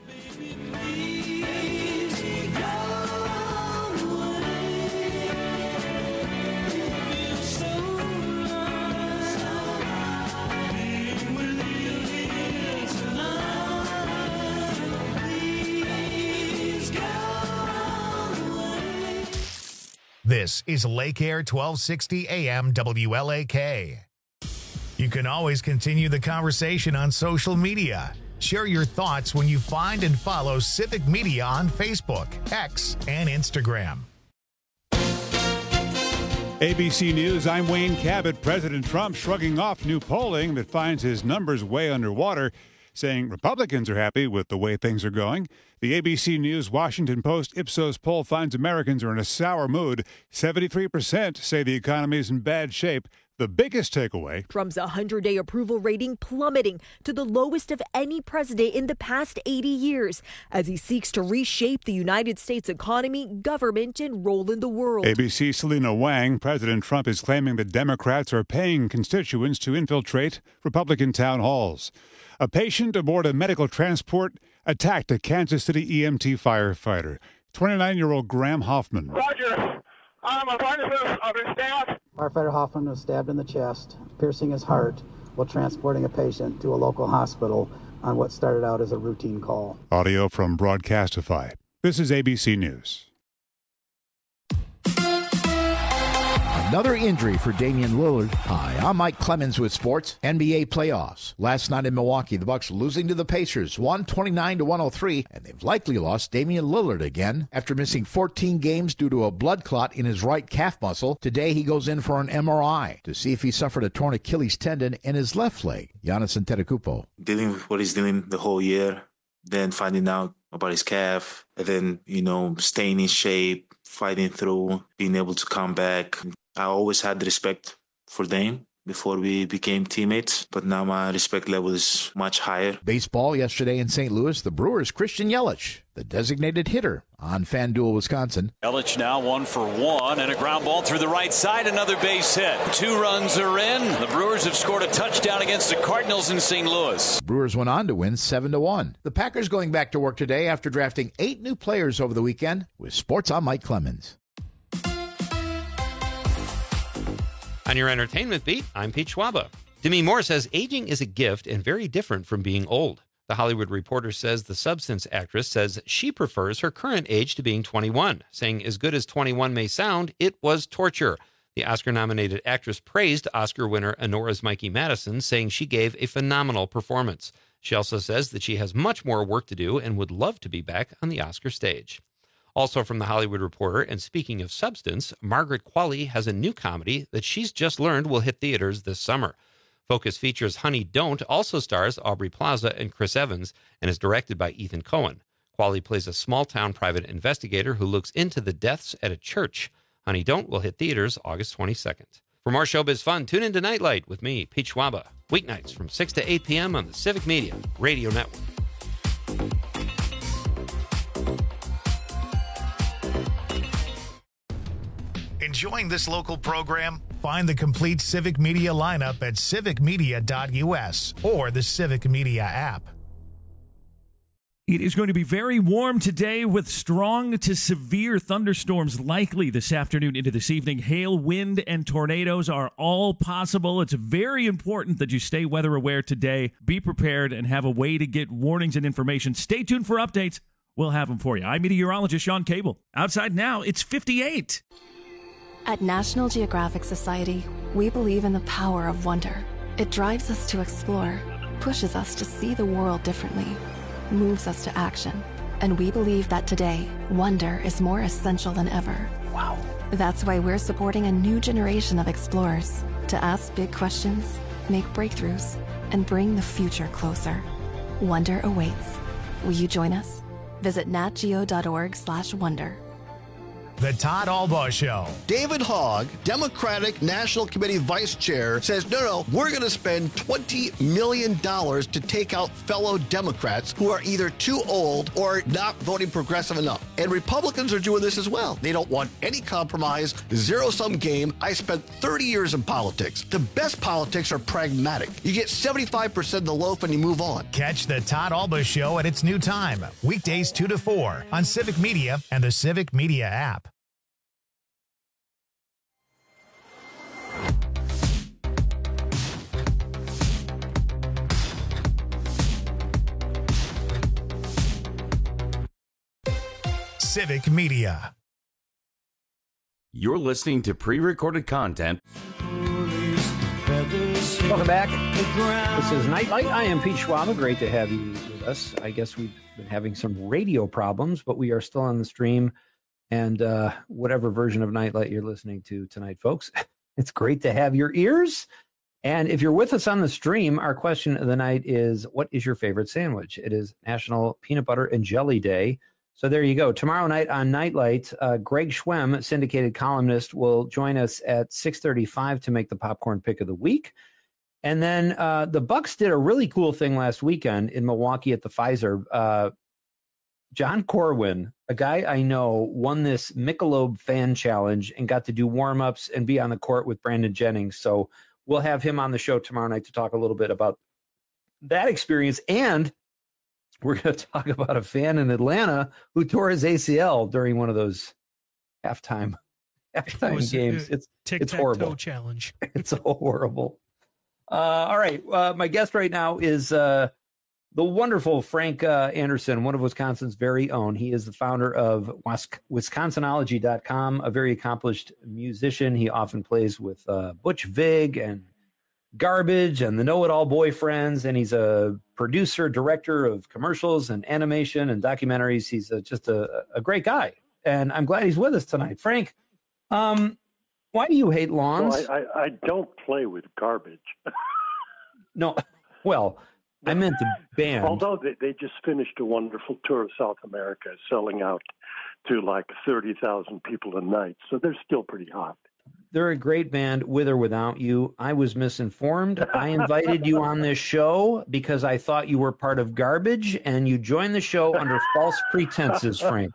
This is Lake Air twelve sixty A M W L A K. You can always continue the conversation on social media. Share your thoughts when you find and follow Civic Media on Facebook, X, and Instagram. A B C News, I'm Wayne Cabot. President Trump shrugging off new polling that finds his numbers way underwater, saying Republicans are happy with the way things are going. The A B C News Washington Post Ipsos poll finds Americans are in a sour mood. seventy-three percent say the economy is in bad shape. The biggest takeaway: Trump's one hundred day approval rating plummeting to the lowest of any president in the past eighty years as he seeks to reshape the United States economy, government, and role in the world. A B C's Selena Wang. President Trump is claiming that Democrats are paying constituents to infiltrate Republican town halls. A patient aboard a medical transport attacked a Kansas City E M T firefighter. twenty-nine-year-old Graham Hoffman. Roger. Um, I'm trying to I've been stabbed. Firefighter Hoffman was stabbed in the chest, piercing his heart while transporting a patient to a local hospital on what started out as a routine call. Audio from Broadcastify. This is A B C News. Another injury for Damian Lillard. Hi, I'm Mike Clemens with sports. N B A playoffs. Last night in Milwaukee, the Bucks losing to the Pacers, one twenty-nine to one oh three, and they've likely lost Damian Lillard again after missing fourteen games due to a blood clot in his right calf muscle. Today, he goes in for an M R I to see if he suffered a torn Achilles tendon in his left leg. Giannis Antetokounmpo. Dealing with what he's dealing the whole year, then finding out about his calf, and then, you know, staying in shape, fighting through, being able to come back. I always had respect for Dame before we became teammates, but now my respect level is much higher. Baseball yesterday in Saint Louis, the Brewers' Christian Yelich, the designated hitter on FanDuel, Wisconsin. Yelich now one for one, and a ground ball through the right side, another base hit. Two runs are in. The Brewers have scored a touchdown against the Cardinals in Saint Louis. Brewers went on to win seven to one. The Packers going back to work today after drafting eight new players over the weekend. With sports, I'm Mike Clemens. On your entertainment beat, I'm Pete Schwaba. Demi Moore says aging is a gift and very different from being old. The Hollywood Reporter says the Substance actress says she prefers her current age to being twenty-one, saying as good as twenty-one may sound, it was torture. The Oscar-nominated actress praised Oscar winner Honora's Mikey Madison, saying she gave a phenomenal performance. She also says that she has much more work to do and would love to be back on the Oscar stage. Also from the Hollywood Reporter, and speaking of Substance, Margaret Qualley has a new comedy that she's just learned will hit theaters this summer. Focus features Honey Don't also stars Aubrey Plaza and Chris Evans and is directed by Ethan Coen. Qualley plays a small-town private investigator who looks into the deaths at a church. Honey Don't will hit theaters August twenty-second. For more showbiz fun, tune in to Nightlight with me, Pete Schwaba, weeknights from six to eight p.m. on the Civic Media Radio Network. Enjoying this local program? Find the complete Civic Media lineup at civic media dot u s or the Civic Media app. It is going to be very warm today with strong to severe thunderstorms likely this afternoon into this evening. Hail, wind, and tornadoes are all possible. It's very important that you stay weather aware today. Be prepared and have a way to get warnings and information. Stay tuned for updates. We'll have them for you. I'm meteorologist Sean Cable. Outside now, it's fifty-eight. At National Geographic Society, we believe in the power of wonder. It drives us to explore, pushes us to see the world differently, moves us to action. And we believe that today, wonder is more essential than ever. Wow. That's why we're supporting a new generation of explorers to ask big questions, make breakthroughs, and bring the future closer. Wonder awaits. Will you join us? Visit natgeo dot org slash wonder. The Todd Albaugh Show. David Hogg, Democratic National Committee Vice Chair, says, no, no, we're going to spend twenty million dollars to take out fellow Democrats who are either too old or not voting progressive enough. And Republicans are doing this as well. They don't want any compromise, zero-sum game. I spent thirty years in politics. The best politics are pragmatic. You get seventy-five percent of the loaf and you move on. Catch the Todd Albaugh Show at its new time, weekdays two to four on Civic Media and the Civic Media app. Civic Media. You're listening to pre-recorded content. Welcome back. This is Nightlight. I am Pete Schwab. Great to have you with us. I guess we've been having some radio problems, but we are still on the stream. And uh, whatever version of Nightlight you're listening to tonight, folks, it's great to have your ears. And if you're with us on the stream, our question of the night is, what is your favorite sandwich? It is National Peanut Butter and Jelly Day. So there you go. Tomorrow night on Nightlight, uh, Greg Schwem, syndicated columnist, will join us at six thirty-five to make the popcorn pick of the week. And then uh, the Bucks did a really cool thing last weekend in Milwaukee at the Pfizer. Uh, John Corwin, a guy I know, won this Michelob fan challenge and got to do warm-ups and be on the court with Brandon Jennings. So we'll have him on the show tomorrow night to talk a little bit about that experience. And we're going to talk about a fan in Atlanta who tore his A C L during one of those halftime halftime it games. A, it's tic it's tac horrible. toe challenge. It's horrible. Uh, all right, uh, my guest right now is uh, the wonderful Frank uh, Anderson, one of Wisconsin's very own. He is the founder of Wisconsinology dot com, a very accomplished musician. He often plays with uh, Butch Vig and Garbage and the Know-It-All Boyfriends, and he's a producer, director of commercials and animation and documentaries. He's a, just a, a great guy, and I'm glad he's with us tonight. Frank, um, why do you hate lawns? Well, I, I, I don't play with Garbage. No, well, I meant the band. Although they, they just finished a wonderful tour of South America, selling out to like thirty thousand people a night, so they're still pretty hot. They're a great band, with or without you. I was misinformed. I invited you on this show because I thought you were part of Garbage, and you joined the show under false pretenses, Frank.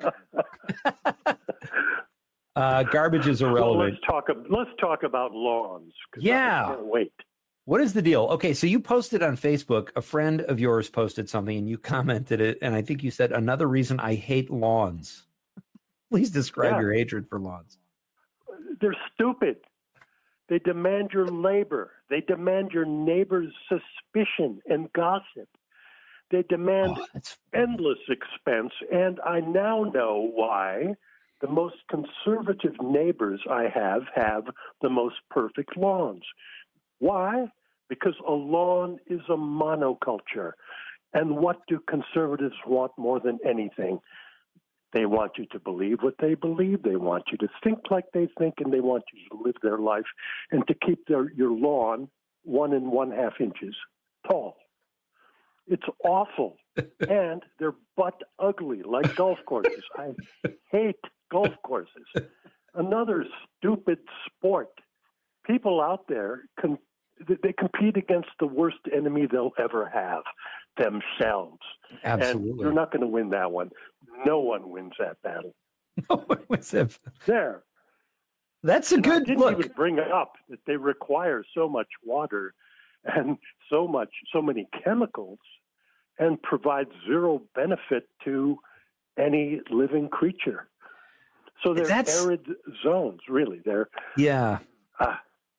uh, Garbage is irrelevant. Well, let's talk. Let's talk about lawns. Yeah. I can't wait. What is the deal? Okay, so you posted on Facebook. A friend of yours posted something, and you commented it, and I think you said, another reason I hate lawns. Please describe Yeah. your hatred for lawns. They're stupid. They demand your labor. They demand your neighbor's suspicion and gossip. They demand oh, endless expense. And I now know why the most conservative neighbors I have have the most perfect lawns. Why? Because a lawn is a monoculture. And what do conservatives want more than anything? They want you to believe what they believe. They want you to think like they think, and they want you to live their life and to keep their, your lawn one and one half inches tall. It's awful. And they're butt ugly, like golf courses. I hate golf courses. Another stupid sport. People out there, can, they compete against the worst enemy they'll ever have, themselves. Absolutely. And you're not going to win that one. No one wins that battle. No one wins that. There. That's a and good I didn't look. even bring up that they require so much water and so much, so many chemicals, and provide zero benefit to any living creature. So they're That's... arid zones, really. They're Yeah. Ah.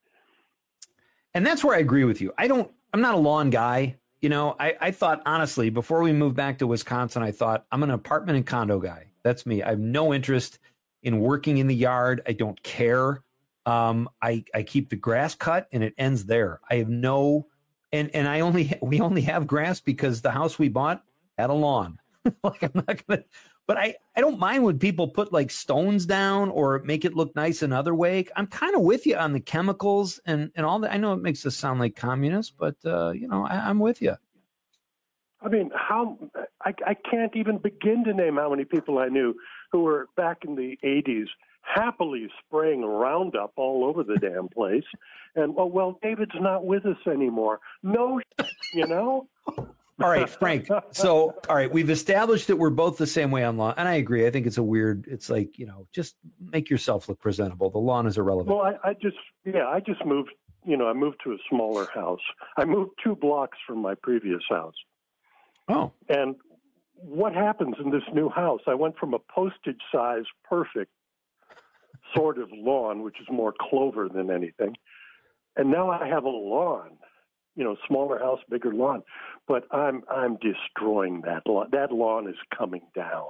And that's where I agree with you. I don't, I'm not a lawn guy. You know, I, I thought, honestly, before we moved back to Wisconsin, I thought I'm an apartment and condo guy. That's me. I have no interest in working in the yard. I don't care. Um, I, I keep the grass cut and it ends there. I have no, and, and I only, we only have grass because the house we bought had a lawn. Like I'm not going to, but I, I don't mind when people put like stones down or make it look nice another way. I'm kind of with you on the chemicals and, and all that. I know it makes us sound like communists, but uh, you know, I, I'm with you. I mean, how I, I can't even begin to name how many people I knew who were back in the eighties happily spraying Roundup all over the damn place. And, oh, well, David's not with us anymore. No, you know? All right, Frank. So, all right, we've established that we're both the same way on lawn. And I agree. I think it's a weird, it's like, you know, just make yourself look presentable. The lawn is irrelevant. Well, I, I just, yeah, I just moved, you know, I moved to a smaller house. I moved two blocks from my previous house. Oh. And what happens in this new house? I went from a postage size perfect sort of lawn, which is more clover than anything. And now I have a lawn, you know, smaller house, bigger lawn. But I'm I'm destroying that lawn. That lawn is coming down.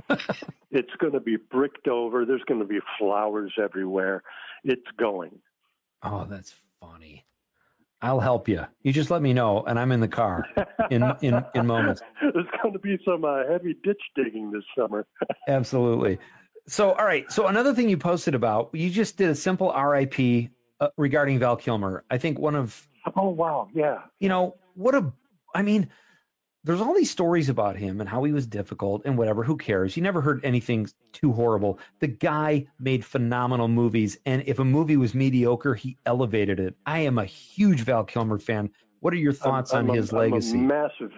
It's going to be bricked over. There's going to be flowers everywhere. It's going. Oh, that's funny. I'll help you. You just let me know, and I'm in the car in in, in moments. There's going to be some uh, heavy ditch digging this summer. Absolutely. So, all right. So another thing you posted about, you just did a simple R I P uh, regarding Val Kilmer. I think one of... Oh, wow. Yeah. You know, what a... I mean, there's all these stories about him and how he was difficult and whatever. Who cares? You never heard anything too horrible. The guy made phenomenal movies, and if a movie was mediocre, he elevated it. I am a huge Val Kilmer fan. What are your thoughts I'm, on I'm his a, legacy? I'm a massive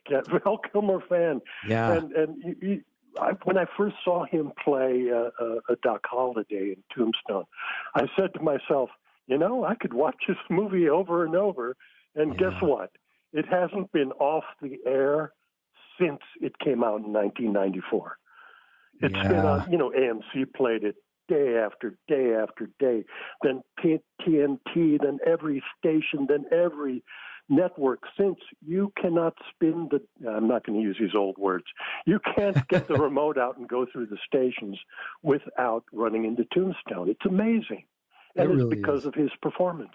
Val Kilmer fan. Yeah. And, and he, he, I, when I first saw him play uh, uh, a Doc Holliday in Tombstone, I said to myself, you know, I could watch this movie over and over, and yeah. guess what? It hasn't been off the air since it came out in nineteen ninety-four. It's yeah. been on, you know, A M C played it day after day after day, then T N T, then every station, then every network since. You cannot spin the, I'm not going to use these old words, you can't get the remote out and go through the stations without running into Tombstone. It's amazing. And it it's really because is. of his performance.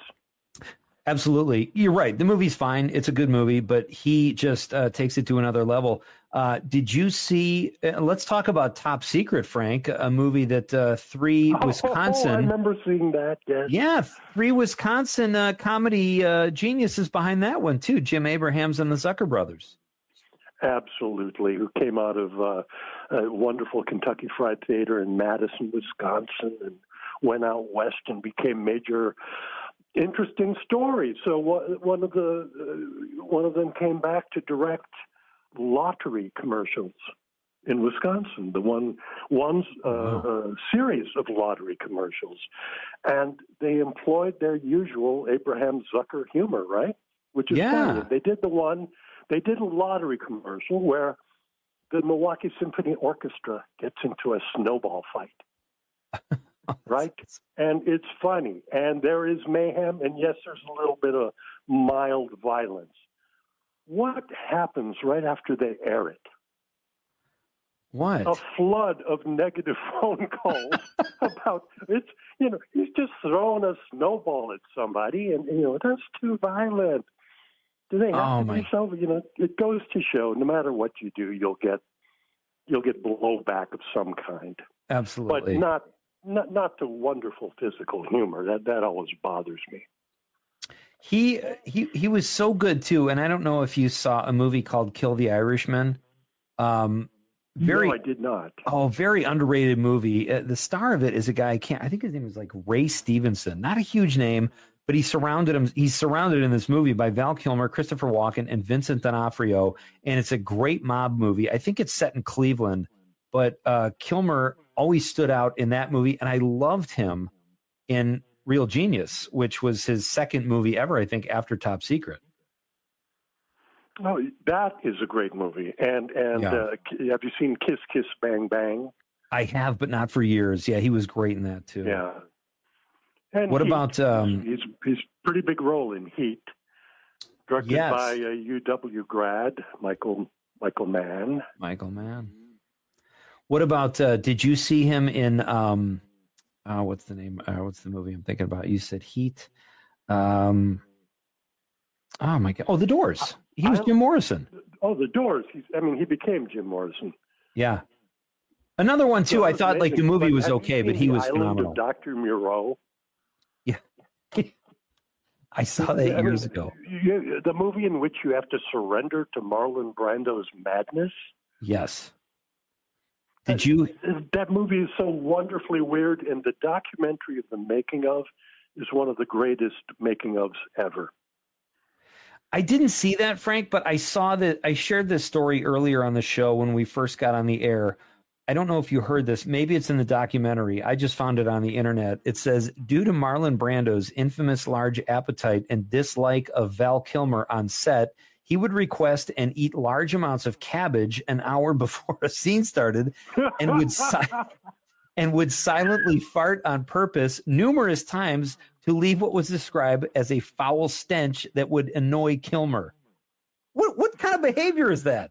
Absolutely. You're right. The movie's fine. It's a good movie, but he just uh, takes it to another level. Uh, did you see, uh, let's talk about Top Secret, Frank, a movie that uh, Three Oh, Wisconsin. Oh, I remember seeing that, yes. Yeah, Three Wisconsin uh, comedy uh, geniuses behind that one, too. Jim Abrahams and the Zucker brothers. Absolutely, who came out of uh, a wonderful Kentucky Fried Theater in Madison, Wisconsin, and went out west and became major, interesting stories. So one of the uh, one of them came back to direct lottery commercials in Wisconsin. The one one's uh, wow. a series of lottery commercials, and they employed their usual Abraham Zucker humor, right? Which is yeah. funny. They did the one. They did a lottery commercial where the Milwaukee Symphony Orchestra gets into a snowball fight. Right? And it's funny. And there is mayhem. And yes, there's a little bit of mild violence. What happens right after they air it? What? A flood of negative phone calls about it's, you know, he's just throwing a snowball at somebody and, you know, that's too violent. Do they have oh to my. do so? You know, it goes to show no matter what you do, you'll get, you'll get blowback of some kind. Absolutely. But not, Not not the wonderful physical humor. That that always bothers me. He he he was so good too, and I don't know if you saw a movie called Kill the Irishman. Um, very, no, I did not. Oh, very underrated movie. Uh, the star of it is a guy. I can't. I think his name is like Ray Stevenson. Not a huge name, but he surrounded him. He's surrounded in this movie by Val Kilmer, Christopher Walken, and Vincent D'Onofrio, and it's a great mob movie. I think it's set in Cleveland, but uh, Kilmer always stood out in that movie, and I loved him in Real Genius, which was his second movie ever, I think, after Top Secret. Oh, that is a great movie. And and Yeah. uh, have you seen Kiss Kiss Bang Bang? I have, but not for years. Yeah, he was great in that too. Yeah. And What Heat. about, um, he's he's pretty big role in Heat, directed Yes. by a U W grad, Michael Michael Mann. Michael Mann. What about? Uh, did you see him in? Um, uh, what's the name? Uh, what's the movie I'm thinking about? You said Heat. Um, oh my God! Oh, The Doors. He was I- Jim Morrison. Oh, The Doors. He's, I mean, he became Jim Morrison. Yeah. Another one too. Yeah, I it was thought like the amazing. movie But was have you okay, seen but he The was Island phenomenal. Of Doctor Moreau. I saw that I mean, years ago. you- the movie in which you have to surrender to Marlon Brando's madness. Yes. Did you? That movie is so wonderfully weird, and the documentary of the making of is one of the greatest making ofs ever. I didn't see that, Frank, but I saw that. I shared this story earlier on the show when we first got on the air. I don't know if you heard this. Maybe it's in the documentary. I just found it on the internet. It says, due to Marlon Brando's infamous large appetite and dislike of Val Kilmer on set, he would request and eat large amounts of cabbage an hour before a scene started and would si- and would silently fart on purpose numerous times to leave what was described as a foul stench that would annoy Kilmer. What what kind of behavior is that?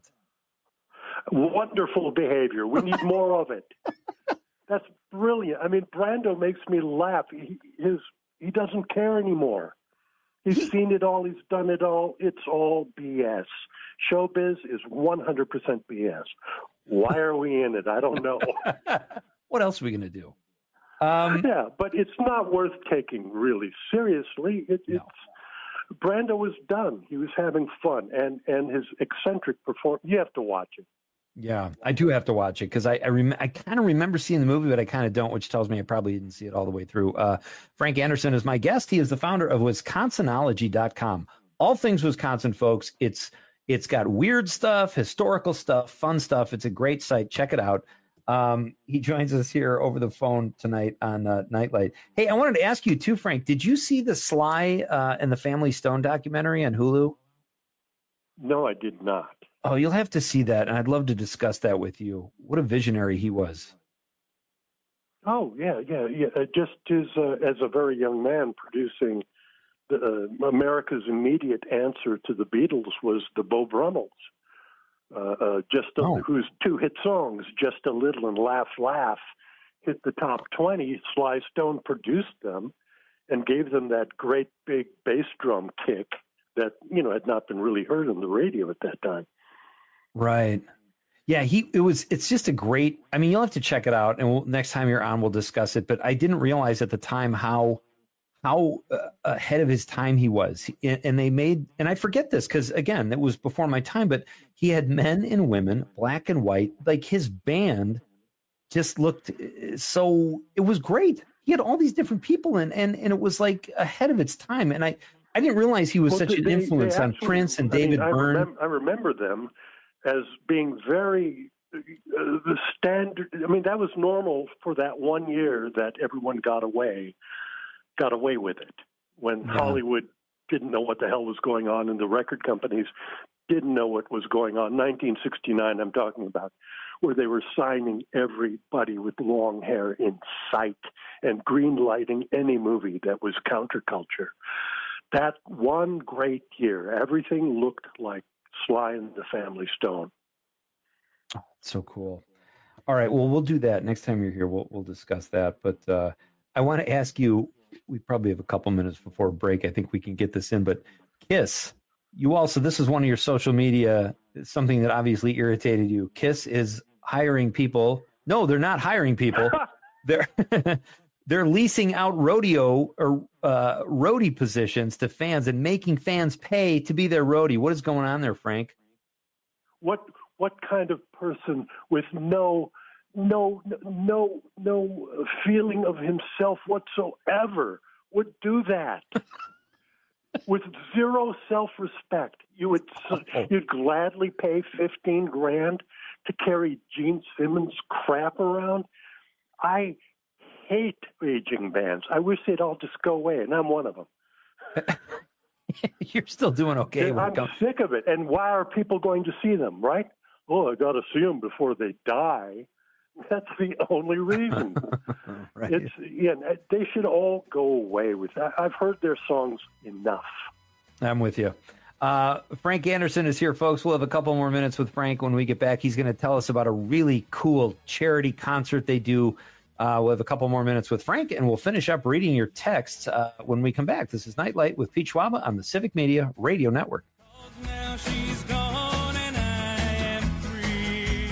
Wonderful behavior. We need more of it. That's brilliant. I mean, Brando makes me laugh. He, his, he doesn't care anymore. He's seen it all. He's done it all. It's all B S. Showbiz is one hundred percent B S. Why are we in it? I don't know. What else are we going to do? Um, yeah, but it's not worth taking really seriously. It, no. It's Brando was done. He was having fun, and and his eccentric performance. You have to watch it. Yeah, I do have to watch it because I I, rem- I kind of remember seeing the movie, but I kind of don't, which tells me I probably didn't see it all the way through. Uh, Frank Anderson is my guest. He is the founder of Wisconsinology dot com. All things Wisconsin, folks. It's it's got weird stuff, historical stuff, fun stuff. It's a great site. Check it out. Um, he joins us here over the phone tonight on uh, Nightlight. Hey, I wanted to ask you too, Frank. Did you see the Sly uh, and the Family Stone documentary on Hulu? No, I did not. Oh, you'll have to see that, and I'd love to discuss that with you. What a visionary he was. Oh, yeah, yeah, yeah. Uh, just as, uh, as a very young man producing the, uh, America's immediate answer to the Beatles was the Beau Brummels. Uh, uh, just a, oh. whose two hit songs, Just a Little and Laugh, Laugh, hit the top twenty. Sly Stone produced them and gave them that great big bass drum kick that, you know, had not been really heard on the radio at that time. Right. Yeah, he it was it's just a great I mean, you'll have to check it out, and we'll, next time you're on we'll discuss it, but I didn't realize at the time how how uh, ahead of his time he was. And they made and I forget this cuz again, it was before my time, but he had men and women, black and white, like his band just looked so it was great. He had all these different people in and and it was like ahead of its time, and I I didn't realize he was well, such they, an influence on Prince and I David mean, I Byrne. Remember, I remember them as being very uh, the standard. I mean, that was normal for that one year that everyone got away, got away with it when yeah. Hollywood didn't know what the hell was going on, and the record companies didn't know what was going on. nineteen sixty-nine, I'm talking about, where they were signing everybody with long hair in sight and green lighting any movie that was counterculture. That one great year, everything looked like Sly and the Family Stone. Oh, so cool. All right. Well, we'll do that next time you're here. We'll we'll discuss that. But uh, I want to ask you. We probably have a couple minutes before break. I think we can get this in. But Kiss, you also. This is one of your social media. Something that obviously irritated you. Kiss is hiring people. No, they're not hiring people. they're they're leasing out rodeo or uh, roadie positions to fans and making fans pay to be their roadie. What is going on there, Frank? What what kind of person with no no no no feeling of himself whatsoever would do that? With zero self-respect, you would you'd gladly pay fifteen grand to carry Gene Simmons crap around? I hate aging bands. I wish they'd all just go away, and I'm one of them. You're still doing okay. I'm when sick of it. And why are people going to see them, right? Oh, I got to see them before they die. That's the only reason. Right. It's yeah. They should all go away with that. I've heard their songs enough. I'm with you. Uh, Frank Anderson is here, folks. We'll have a couple more minutes with Frank when we get back. He's going to tell us about a really cool charity concert they do. Uh, we'll have a couple more minutes with Frank, and we'll finish up reading your texts uh, when we come back. This is Nightlight with Pete Schwaba on the Civic Media Radio Network. Now she's gone and I am free,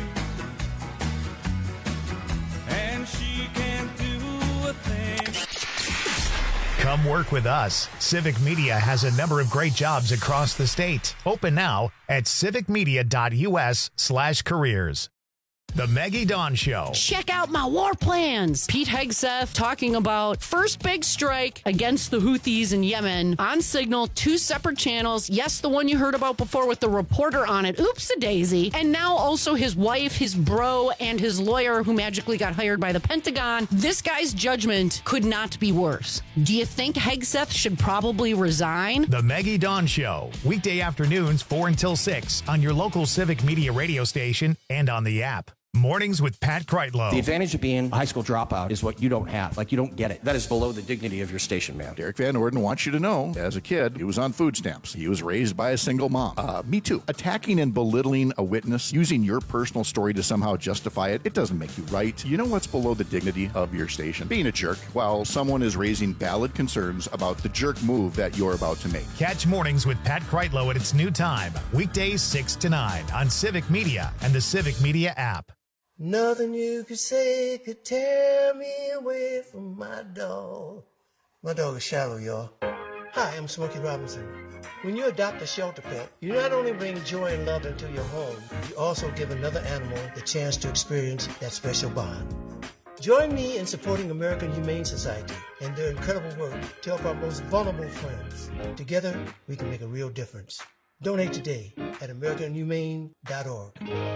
and she can't do a thing. Come work with us. Civic Media has a number of great jobs across the state. Open now at civicmedia.us slash careers. The Maggie Dawn Show. Check out my war plans. Pete Hegseth talking about first big strike against the Houthis in Yemen on Signal, two separate channels. Yes, the one you heard about before with the reporter on it. Oops-a-daisy. And now also his wife, his bro, and his lawyer who magically got hired by the Pentagon. This guy's judgment could not be worse. Do you think Hegseth should probably resign? The Maggie Dawn Show. Weekday afternoons, four until six on your local Civic Media radio station and on the app. Mornings with Pat Kreitlow. The advantage of being a high school dropout is what you don't have. Like, you don't get it. That is below the dignity of your station, man. Derek Van Orden wants you to know, as a kid, he was on food stamps. He was raised by a single mom. Uh, me too. Attacking and belittling a witness, using your personal story to somehow justify it, it doesn't make you right. You know what's below the dignity of your station? Being a jerk while someone is raising valid concerns about the jerk move that you're about to make. Catch Mornings with Pat Kreitlow at its new time, weekdays six to nine on Civic Media and the Civic Media app. Nothing you could say could tear me away from my dog. My dog is Shallow, y'all. Hi, I'm Smokey Robinson. When you adopt a shelter pet, you not only bring joy and love into your home, you also give another animal the chance to experience that special bond. Join me in supporting American Humane Society and their incredible work to help our most vulnerable friends. Together, we can make a real difference. Donate today at american humane dot org.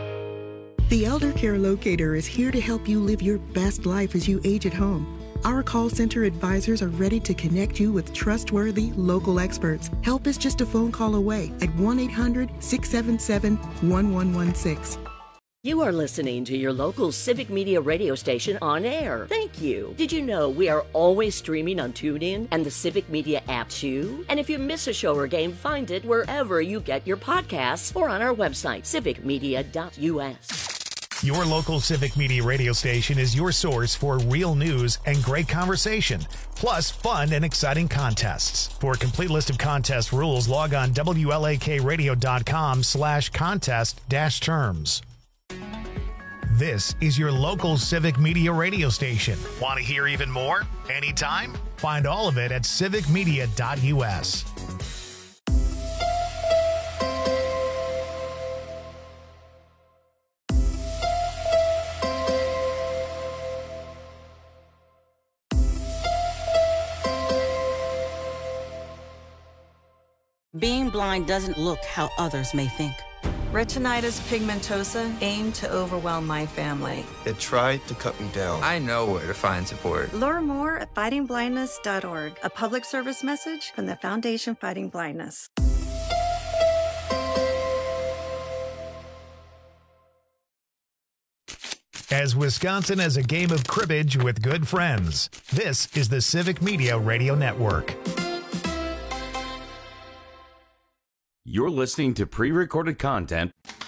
The Elder Care Locator is here to help you live your best life as you age at home. Our call center advisors are ready to connect you with trustworthy local experts. Help is just a phone call away at one eight hundred, six seven seven, one one one six. You are listening to your local Civic Media radio station on air. Thank you. Did you know we are always streaming on TuneIn and the Civic Media app too? And if you miss a show or game, find it wherever you get your podcasts or on our website, civic media dot u s. Your local Civic Media radio station is your source for real news and great conversation, plus fun and exciting contests. For a complete list of contest rules, log on W L A K radio dot com slash contest dash terms. This is your local Civic Media radio station. Want to hear even more? Anytime? Find all of it at civic media dot u s. Being blind doesn't look how others may think. Retinitis pigmentosa aimed to overwhelm my family. It tried to cut me down. I know where to find support. Learn more at fighting blindness dot org, a public service message from the Foundation Fighting Blindness. As Wisconsin has a game of cribbage with good friends, this is the Civic Media Radio Network. You're listening to pre-recorded content.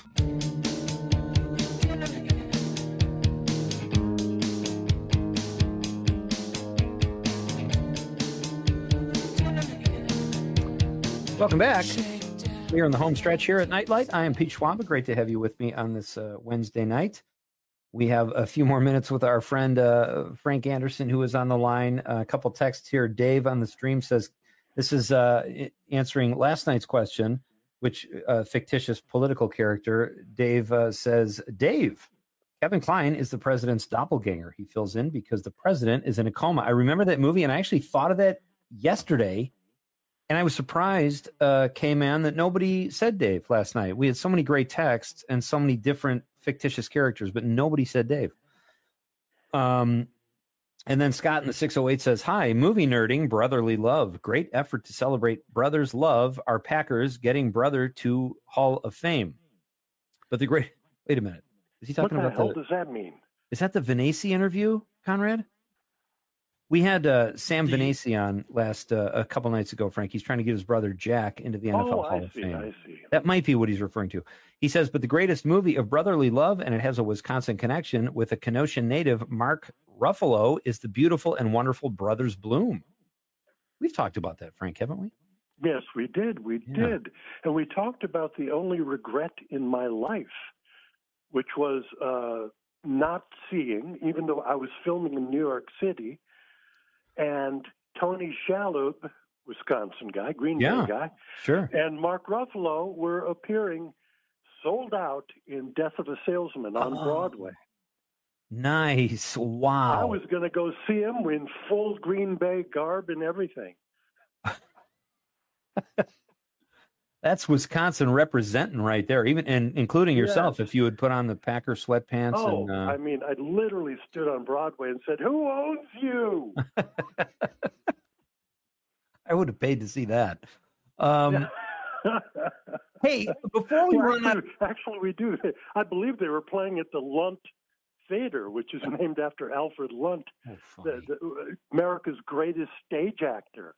Welcome back. We're on the home stretch here at Nightlight. I am Pete Schwab. Great to have you with me on this uh, Wednesday night. We have a few more minutes with our friend uh, Frank Anderson, who is on the line. Uh, a couple texts here. Dave on the stream says, this is uh, answering last night's question, which uh, fictitious political character. Dave uh, says, Dave, Kevin Kline is the president's doppelganger. He fills in because the president is in a coma. I remember that movie, and I actually thought of that yesterday, and I was surprised, uh, K-Man, that nobody said Dave last night. We had so many great texts and so many different fictitious characters, but nobody said Dave. Um. And then Scott in the six oh eight says, hi, movie nerding, brotherly love. Great effort to celebrate brothers' love. Our Packers getting brother to Hall of Fame. But the great, wait a minute. Is he talking what the about hell the, does that mean? Is that the Vinacci interview, Conrad? We had uh, Sam the, Vinacci on last, uh, a couple nights ago, Frank. He's trying to get his brother Jack into the N F L oh, Hall I of see, Fame. I see. That might be what he's referring to. He says, but the greatest movie of brotherly love, and it has a Wisconsin connection with a Kenosha native, Mark Ruffalo, is the beautiful and wonderful Brothers Bloom. We've talked about that, Frank, haven't we? Yes, we did. We yeah. did. And we talked about the only regret in my life, which was uh, not seeing, even though I was filming in New York City, and Tony Shalhoub, Wisconsin guy, Green Bay yeah, guy, sure, and Mark Ruffalo were appearing sold out in Death of a Salesman on Oh. Broadway. Nice. Wow. I was going to go see him in full Green Bay garb and everything. That's Wisconsin representing right there, even and including yourself. Yes. If you would put on the Packer sweatpants Oh, and uh, I mean, I literally stood on Broadway and said, "Who owns you?" I would have paid to see that. Um, hey, before we Well, run out, actually, actually, we do. I believe they were playing at the Lunt Theater, which is named after Alfred Lunt, the, the, America's greatest stage actor.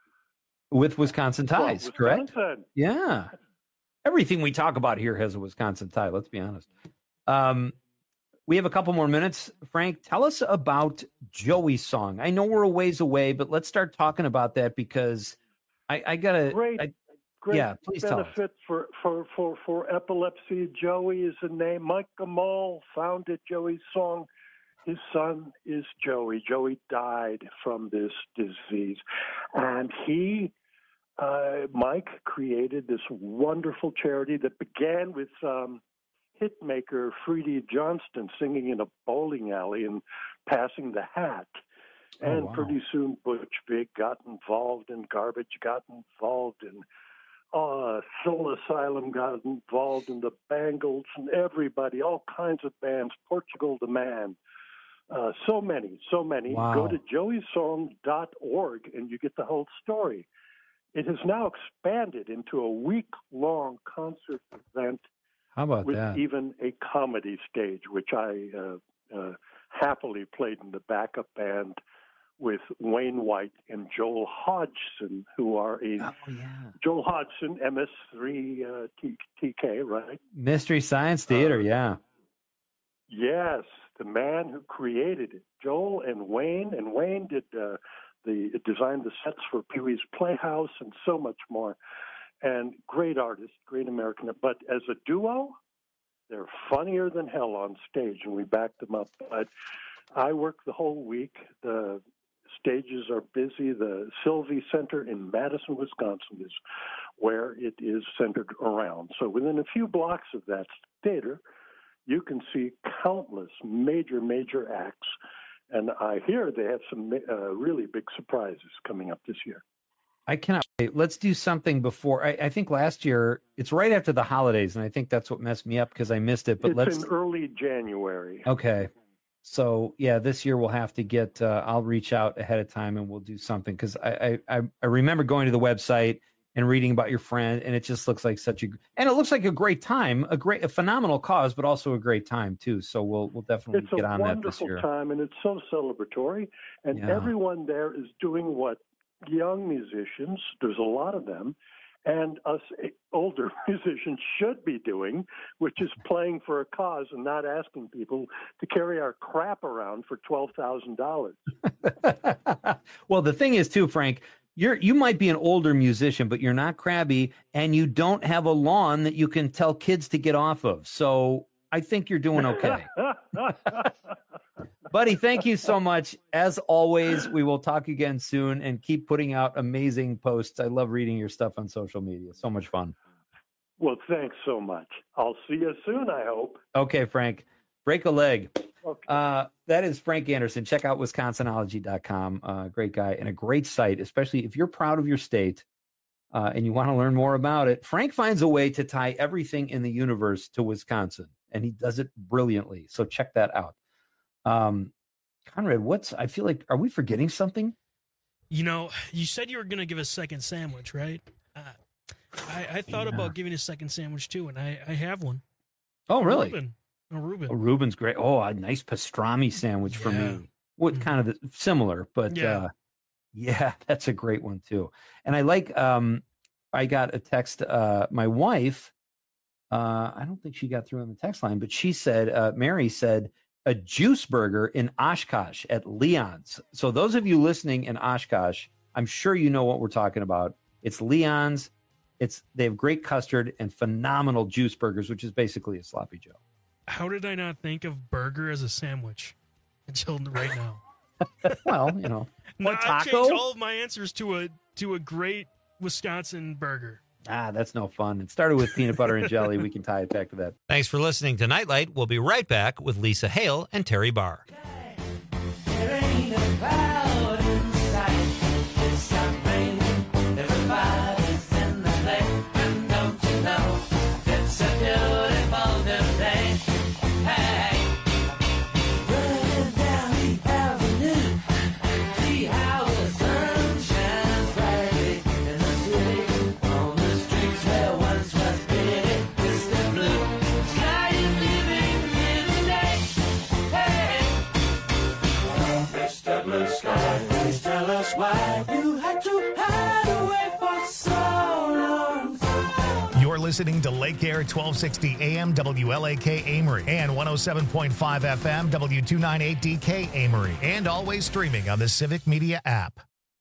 with Wisconsin ties, Well, correct? Wisconsin. Yeah. Everything we talk about here has a Wisconsin tie, let's be honest. Um, we have a couple more minutes. Frank, tell us about Joey's song. I know we're a ways away, but let's start talking about that because I, I got to. Great, great yeah, please tell us. benefit for, for, for, for epilepsy. Joey is the name. Mike Gamal founded Joey's song. His son is Joey. Joey died from this disease. And he, uh, Mike, created this wonderful charity that began with um, hitmaker Freddie Johnston singing in a bowling alley and passing the hat. Oh, And wow. pretty soon Butch Vig got involved and Garbage got involved and uh, Soul Asylum got involved and the Bangles and everybody, all kinds of bands, Portugal the Man. Uh, so many, so many. Wow. Go to joey song dot org and you get the whole story. It has now expanded into a week-long concert event How about with that? even a comedy stage, which I uh, uh, happily played in the backup band with Wayne White and Joel Hodgson, who are a Oh, yeah. Joel Hodgson, M S three uh, T- TK, right? Mystery Science Theater, yeah. Yes, the man who created it, Joel and Wayne, and Wayne did uh, the designed the sets for Pee Wee's Playhouse and so much more. And great artists, great American. But as a duo, they're funnier than hell on stage, and we back them up. But I work the whole week. The stages are busy. The Sylvie Center in Madison, Wisconsin is where it is centered around. So within a few blocks of that theater, you can see countless major, major acts. And I hear they have some uh, really big surprises coming up this year. I cannot wait. Let's do something before. I, I think last year, it's right after the holidays, and I think that's what messed me up because I missed it. But it's let's. in early January. Okay. So, yeah, this year we'll have to get, uh, I'll reach out ahead of time and we'll do something because I, I, I remember going to the website and reading about your friend, and it just looks like such a, and it looks like a great time, a great, a phenomenal cause, but also a great time too. So we'll, we'll definitely It's get a on that this wonderful year. time, and it's so celebratory. And Yeah. everyone there is doing what young musicians, there's a lot of them, and us older musicians should be doing, which is playing for a cause and not asking people to carry our crap around for twelve thousand dollars. Well, the thing is too, Frank, you're, you might be an older musician, but you're not crabby and you don't have a lawn that you can tell kids to get off of. So I think you're doing okay. Buddy, thank you so much. As always, we will talk again soon and keep putting out amazing posts. I love reading your stuff on social media. So much fun. Well, thanks so much. I'll see you soon, I hope. Okay, Frank. Break a leg. Okay. Uh, that is Frank Anderson. Check out wisconsinology dot com. Uh, great guy and a great site, especially if you're proud of your state uh, and you want to learn more about it. Frank finds a way to tie everything in the universe to Wisconsin, and he does it brilliantly. So check that out. Um, Conrad, what's, I feel like, are we forgetting something? You know, you said you were going to give a second sandwich, right? Uh, I, I thought Yeah. about giving a second sandwich too, and I, I have one. Oh, really? Reuben. A Reuben. Oh, Reuben's great. Oh, a nice pastrami sandwich for Yeah. me. What kind of the, similar, but Yeah. uh, yeah, that's a great one too. And I like, um, I got a text, uh, my wife, uh, I don't think she got through on the text line, but she said, uh, Mary said, a juice burger in Oshkosh at Leon's. So those of you listening in Oshkosh, I'm sure you know what we're talking about. It's Leon's. It's they have great custard and phenomenal juice burgers, which is basically a sloppy Joe. How did I not think of burger as a sandwich until right now? Well, you know, No, or I taco. changed all of my answers to a to a great Wisconsin burger. Ah, that's no fun. It started with peanut butter and jelly. We can tie it back to that. Thanks for listening to Nightlight. We'll be right back with Lisa Hale and Terry Barr. There ain't a cloud in sight. It's stop raining. Everybody's in the lake. And don't you know, it's a beautiful new day. Hey, running down the avenue. See how the sun shines brightly in the city. On the streets where once was pretty crystal blue. Sky is living in the day. Hey. Mister Blue Sky, please tell us why you had to hide away for so long. You're listening to Lake Air twelve sixty A M W L A K Amory and one oh seven point five F M W two ninety-eight D K Amory, and always streaming on the Civic Media app.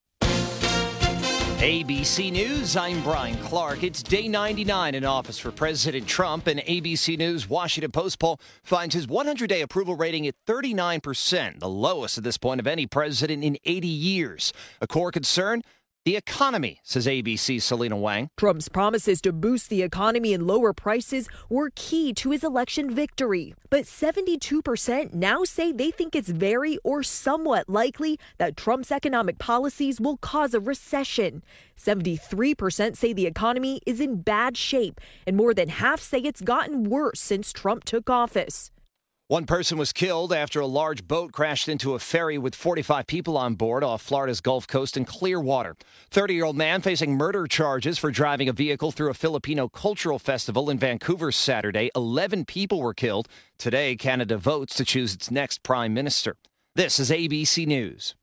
A B C News, I'm Brian Clark. It's day ninety-nine in office for President Trump. An A B C News Washington Post poll finds his one hundred day approval rating at thirty-nine percent, the lowest at this point of any president in eighty years. A core concern? The economy, says A B C's Selena Wang. Trump's promises to boost the economy and lower prices were key to his election victory. But seventy-two percent now say they think it's very or somewhat likely that Trump's economic policies will cause a recession. seventy-three percent say the economy is in bad shape, and more than half say it's gotten worse since Trump took office. One person was killed after a large boat crashed into a ferry with forty-five people on board off Florida's Gulf Coast in Clearwater. thirty-year-old man facing murder charges for driving a vehicle through a Filipino cultural festival in Vancouver Saturday. eleven people were killed. Today, Canada votes to choose its next prime minister. This is A B C News.